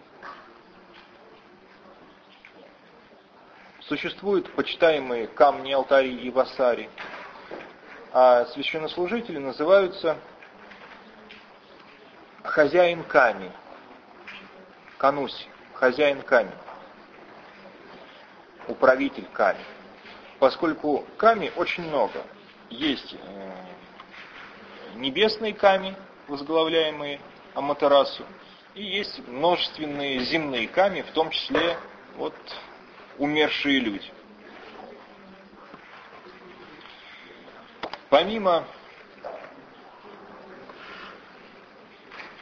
Существуют почитаемые камни, алтари и васари, а священнослужители называются хозяин ками, кануси, хозяин ками, управитель ками. Поскольку ками очень много. Есть небесные ками, возглавляемые Аматерасу, и есть множественные земные ками, в том числе вот умершие люди. Помимо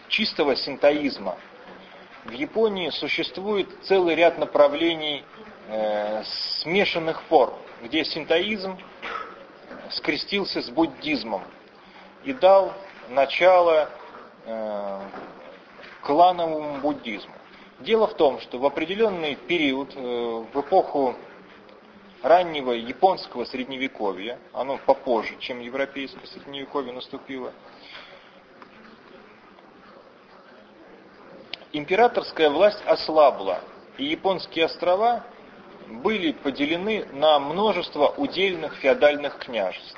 чистого синтоизма. В Японии существует целый ряд направлений э, смешанных форм, где синтоизм скрестился с буддизмом и дал начало э, клановому буддизму. Дело в том, что в определенный период, э, в эпоху раннего японского средневековья, оно попозже, чем европейское средневековье наступило, императорская власть ослабла, и японские острова были поделены на множество удельных феодальных княжеств.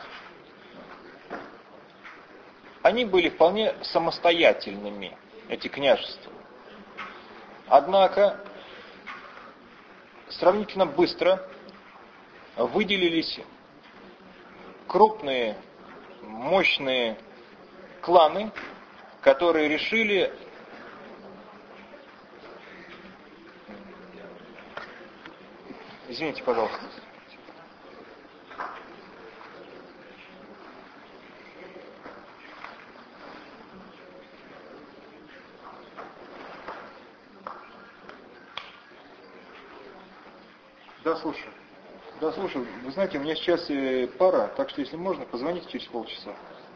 Они были вполне самостоятельными, эти княжества. Однако сравнительно быстро выделились крупные, мощные кланы, которые решили Извините, пожалуйста. Да, слушаю. Да, слушаю. Вы знаете, у меня сейчас пара, так что, если можно, позвоните через полчаса.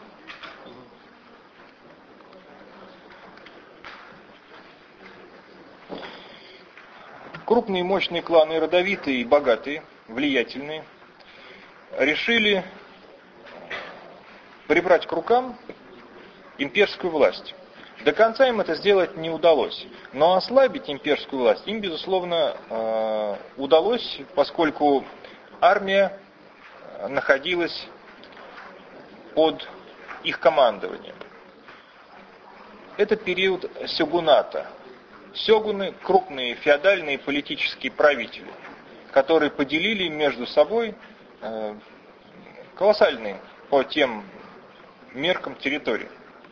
Крупные мощные кланы, родовитые и богатые, влиятельные, решили прибрать к рукам имперскую власть. До конца им это сделать не удалось, но ослабить имперскую власть им, безусловно, удалось, поскольку армия находилась под их командованием. Это период сёгуната. Сёгуны – крупные феодальные политические правители, которые поделили между собой э, колоссальные по тем меркам территории.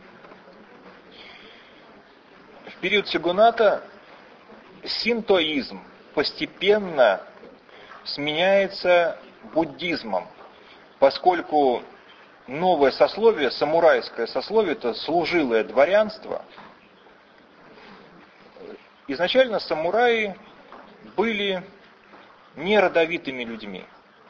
В период сёгуната синтоизм постепенно сменяется буддизмом, поскольку новое сословие, самурайское сословие, это служилое дворянство. Изначально самураи были не родовитыми людьми.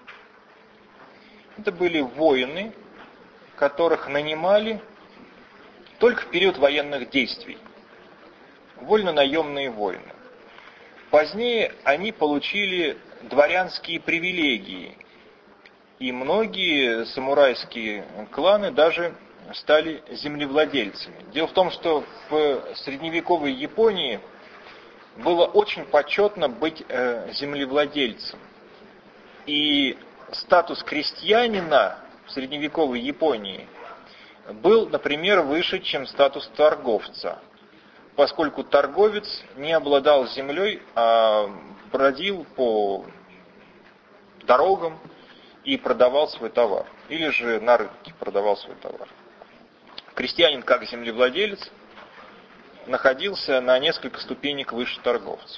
Это были воины, которых нанимали только в период военных действий. Вольно-наемные воины. Позднее они получили дворянские привилегии. И многие самурайские кланы даже стали землевладельцами. Дело в том, что в средневековой Японии было очень почетно быть э, землевладельцем. И статус крестьянина в средневековой Японии был, например, выше, чем статус торговца, поскольку торговец не обладал землей, а бродил по дорогам и продавал свой товар. Или же на рынке продавал свой товар. Крестьянин, как землевладелец, находился на несколько ступенек выше торговца.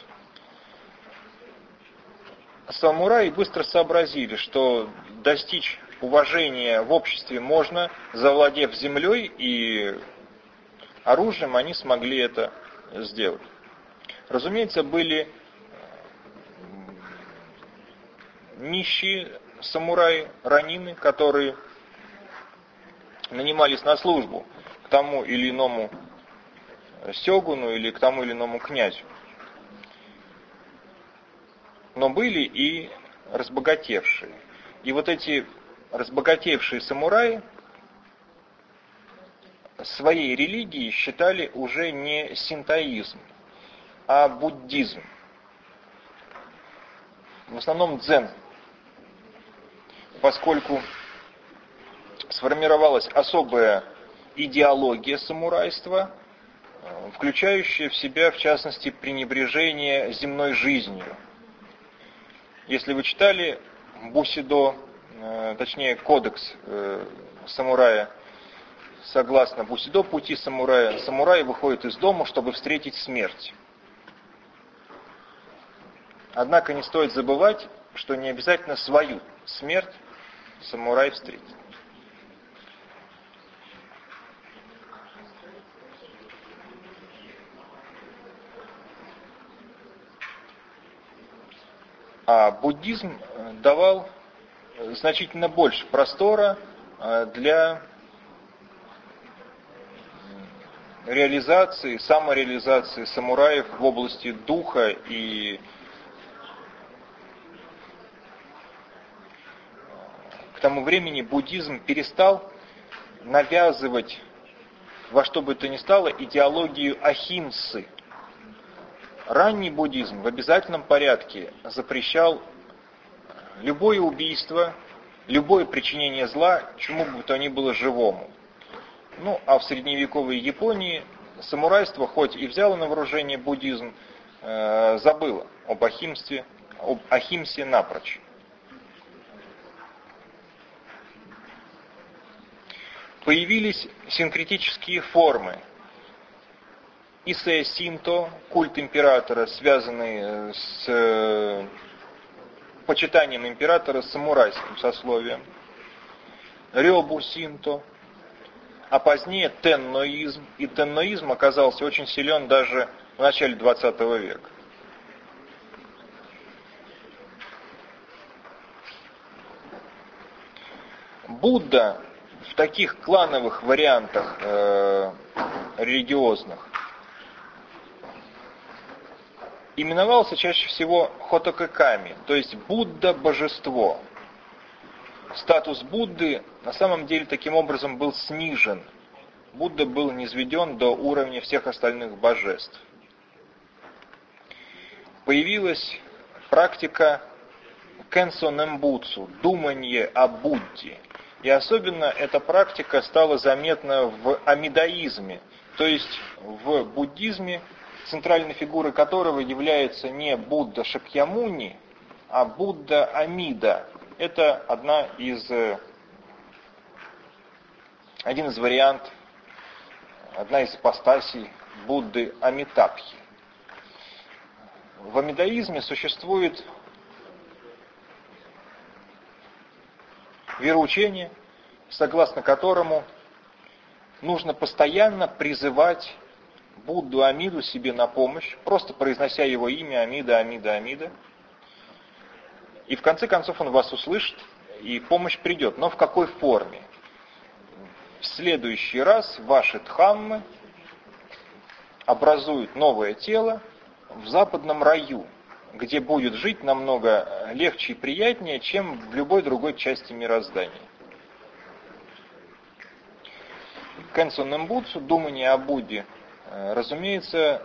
Самураи быстро сообразили, что достичь уважения в обществе можно, завладев землей, и оружием они смогли это сделать. Разумеется, были нищие самураи, ранины, которые нанимались на службу к тому или иному сёгуну или к тому или иному князю. Но были и разбогатевшие. И вот эти разбогатевшие самураи своей религией считали уже не синтоизм, а буддизм. В основном дзен, поскольку сформировалась особая идеология самурайства, включающая в себя, в частности, пренебрежение земной жизнью. Если вы читали Бусидо, точнее кодекс самурая, согласно Бусидо, пути самурая, самурай выходит из дома, чтобы встретить смерть. Однако не стоит забывать, что не обязательно свою смерть самурай встретит. А буддизм давал значительно больше простора для реализации, самореализации самураев в области духа, и к тому времени буддизм перестал навязывать во что бы то ни стало идеологию ахимсы. Ранний буддизм в обязательном порядке запрещал любое убийство, любое причинение зла, чему бы то ни было живому. Ну, а в средневековой Японии самурайство, хоть и взяло на вооружение буддизм, э, забыло об ахимстве, об ахимсе напрочь. Появились синкретические формы. Исэ-синто, культ императора, связанный с э, почитанием императора с самурайским сословием. Рёбу-синто, а позднее тенноизм. И тенноизм оказался очень силен даже в начале двадцатого века. Будда в таких клановых вариантах э, религиозных именовался чаще всего Хотокэками, то есть Будда-божество. Статус Будды на самом деле таким образом был снижен. Будда был низведен до уровня всех остальных божеств. Появилась практика кэнсо нэмбуцу, думание о Будде. И особенно эта практика стала заметна в амидаизме, то есть в буддизме, центральной фигурой которого является не Будда Шакьямуни, а Будда Амида. Это одна из, один из вариантов, одна из ипостасей Будды Амитабхи. В амидаизме существует вероучение, согласно которому нужно постоянно призывать Будду Амиду себе на помощь, просто произнося его имя Амида, Амида, Амида. И в конце концов он вас услышит, и помощь придет. Но в какой форме? В следующий раз ваши дхаммы образуют новое тело в западном раю, где будет жить намного легче и приятнее, чем в любой другой части мироздания. Кэнсо нэмбуцу, думание о Будде, разумеется,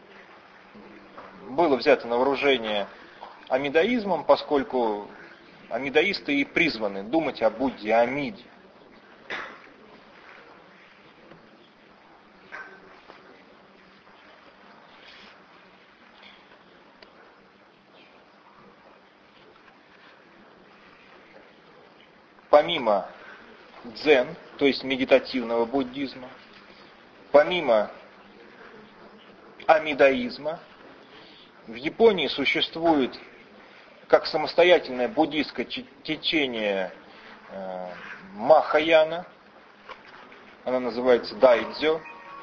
было взято на вооружение амидаизмом, поскольку амидаисты и призваны думать о Будде, о Амиде. Помимо дзен, то есть медитативного буддизма, помимо амидаизма, в Японии существует как самостоятельное буддийское течение э, Махаяна, она называется дайдзё.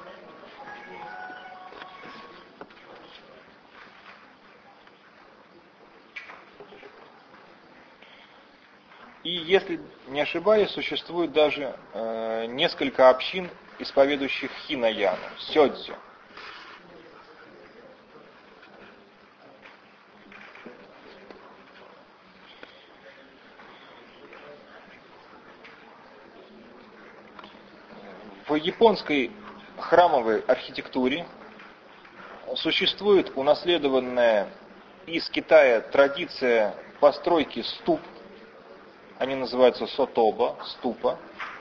И, если не ошибаюсь, существует даже э, несколько общин, исповедующих хинаяну, сёдзю. В японской храмовой архитектуре существует унаследованная из Китая традиция постройки ступ. Они называются сотоба, ступа.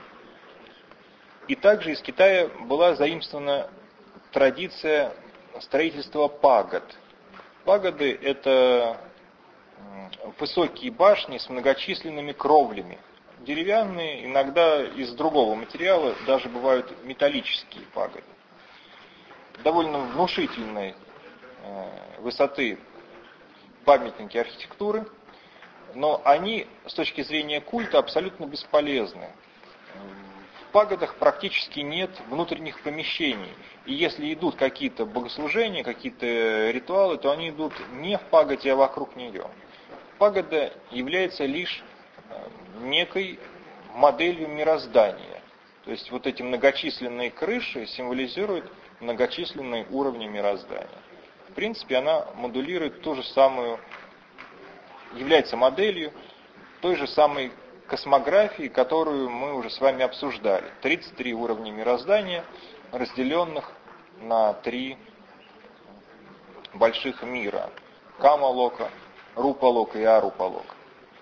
И также из Китая была заимствована традиция строительства пагод. Пагоды – это высокие башни с многочисленными кровлями. Деревянные, иногда из другого материала, даже бывают металлические пагоды. Довольно внушительной высоты памятники архитектуры, но они с точки зрения культа абсолютно бесполезны. В пагодах практически нет внутренних помещений. И если идут какие-то богослужения, какие-то ритуалы, то они идут не в пагоде, а вокруг нее. пагода является лишь некой моделью мироздания. То есть вот эти многочисленные крыши символизируют многочисленные уровни мироздания. В принципе, она модулирует ту же самую, является моделью той же самой космографии, которую мы уже с вами обсуждали. тридцать три уровня мироздания, разделенных на три больших мира. Кама-лока, Рупа-лока и Арупа-лока.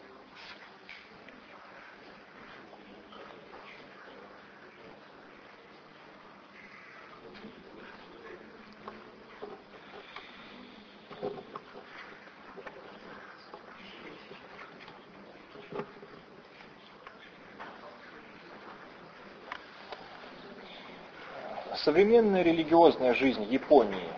Современная религиозная жизнь Японии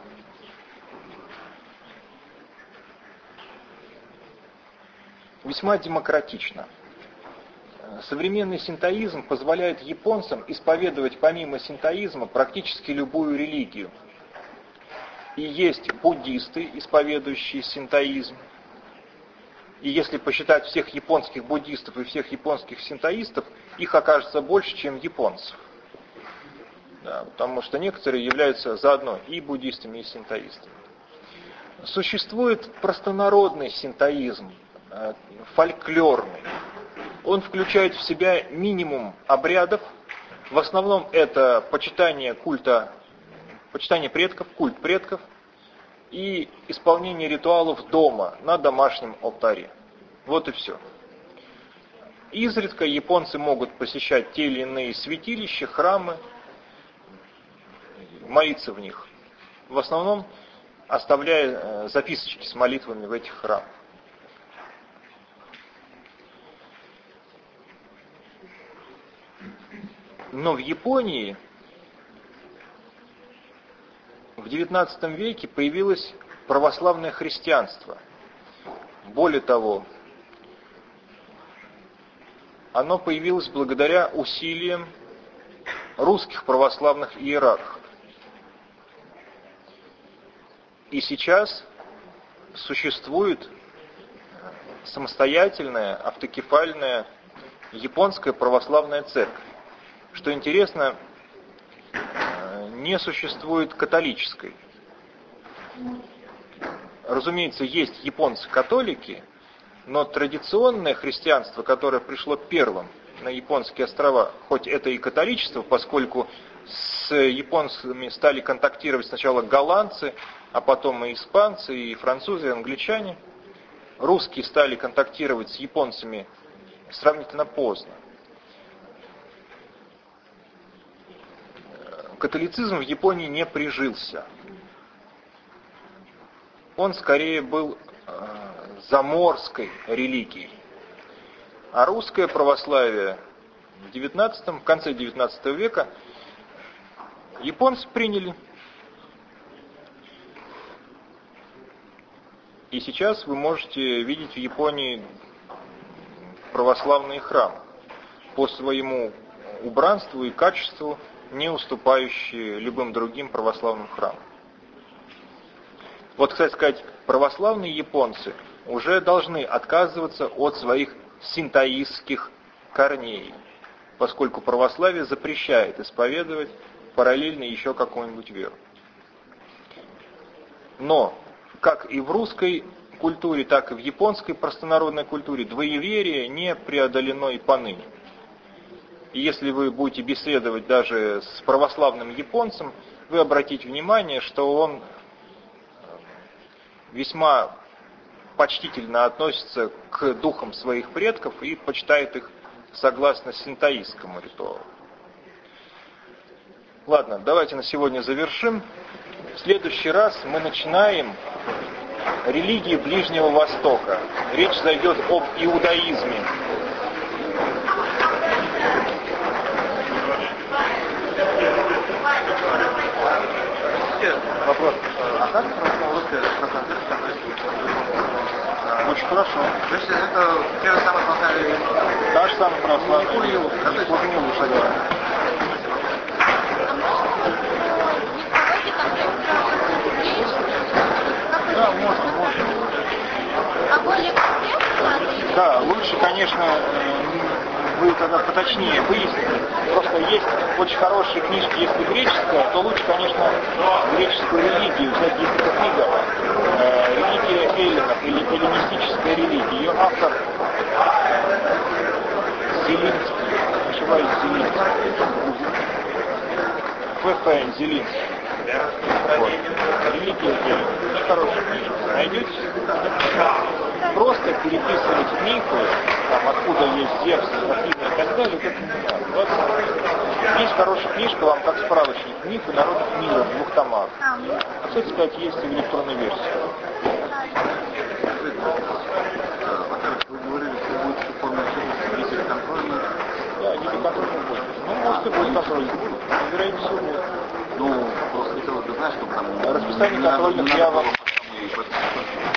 весьма демократична. Современный синтоизм позволяет японцам исповедовать помимо синтоизма практически любую религию. И есть буддисты, исповедующие синтоизм. И если посчитать всех японских буддистов и всех японских синтоистов, их окажется больше, чем японцев. Да, потому что некоторые являются заодно и буддистами, и синтоистами. Существует простонародный синтоизм, фольклорный. Он включает в себя минимум обрядов. В основном это почитание культа, почитание предков, культ предков и исполнение ритуалов дома на домашнем алтаре. Вот и все. Изредка японцы могут посещать те или иные святилища, храмы, молиться в них. В основном оставляя записочки с молитвами в этих храмах. Но в Японии в девятнадцатом веке появилось православное христианство. Более того, оно появилось благодаря усилиям русских православных иерархов. И сейчас существует самостоятельная, автокефальная японская православная церковь. Что интересно, не существует католической. Разумеется, есть японцы-католики, но традиционное христианство, которое пришло первым на японские острова, хоть это и католичество, поскольку с японцами стали контактировать сначала голландцы, а потом и испанцы, и французы, и англичане. Русские стали контактировать с японцами сравнительно поздно. Католицизм в Японии не прижился. Он скорее был э, заморской религией. А русское православие в девятнадцатом, в конце девятнадцатого века японцы приняли. И сейчас вы можете видеть в Японии православные храмы по своему убранству и качеству, не уступающие любым другим православным храмам. Вот, кстати сказать, православные японцы уже должны отказываться от своих синтоистских корней, поскольку православие запрещает исповедовать параллельно еще какую-нибудь веру. Но, как и в русской культуре, так и в японской простонародной культуре, двоеверие не преодолено и поныне. И если вы будете беседовать даже с православным японцем, вы обратите внимание, что он весьма почтительно относится к духам своих предков и почитает их согласно синтоистскому ритуалу. Ладно, давайте на сегодня завершим. В следующий раз мы начинаем религии Ближнего Востока. Речь зайдет об иудаизме. Вопрос. А как русская православная относится? Очень хорошо. То есть это те же самые православные? Та же самая православная. Не хуже, не лучше. Не хуже, не лучше, да. Да, можно, можно. А более конкретно? Да, лучше, конечно, вы тогда поточнее выясните. Просто есть очень хорошие книжки, если греческая, то лучше, конечно, греческую религию взять, есть эта книга э, «Религия эллинов» или «Эллинистическая религия». Ее автор Зелинский, ошибаюсь, Зелинский. Ф.Ф. Зелинский. Вот. «Религия эллинов». Очень хорошая книжка. Найдете? Просто переписывать мифы, там, откуда есть Зевс, Афина и так далее, это не надо. Вот. Есть хорошая книжка, вам как справочник, мифы народов мира в двух томах. А, кстати сказать, есть и в электронной версии. Во-первых, вы говорили, что будет еще форма если контрольно. Да, если контрольно будет. Ну, может и будет контрольно. Вероятнее всего будет. Ну, просто хотелось бы знать, чтобы там... Расписание контрольных я вам...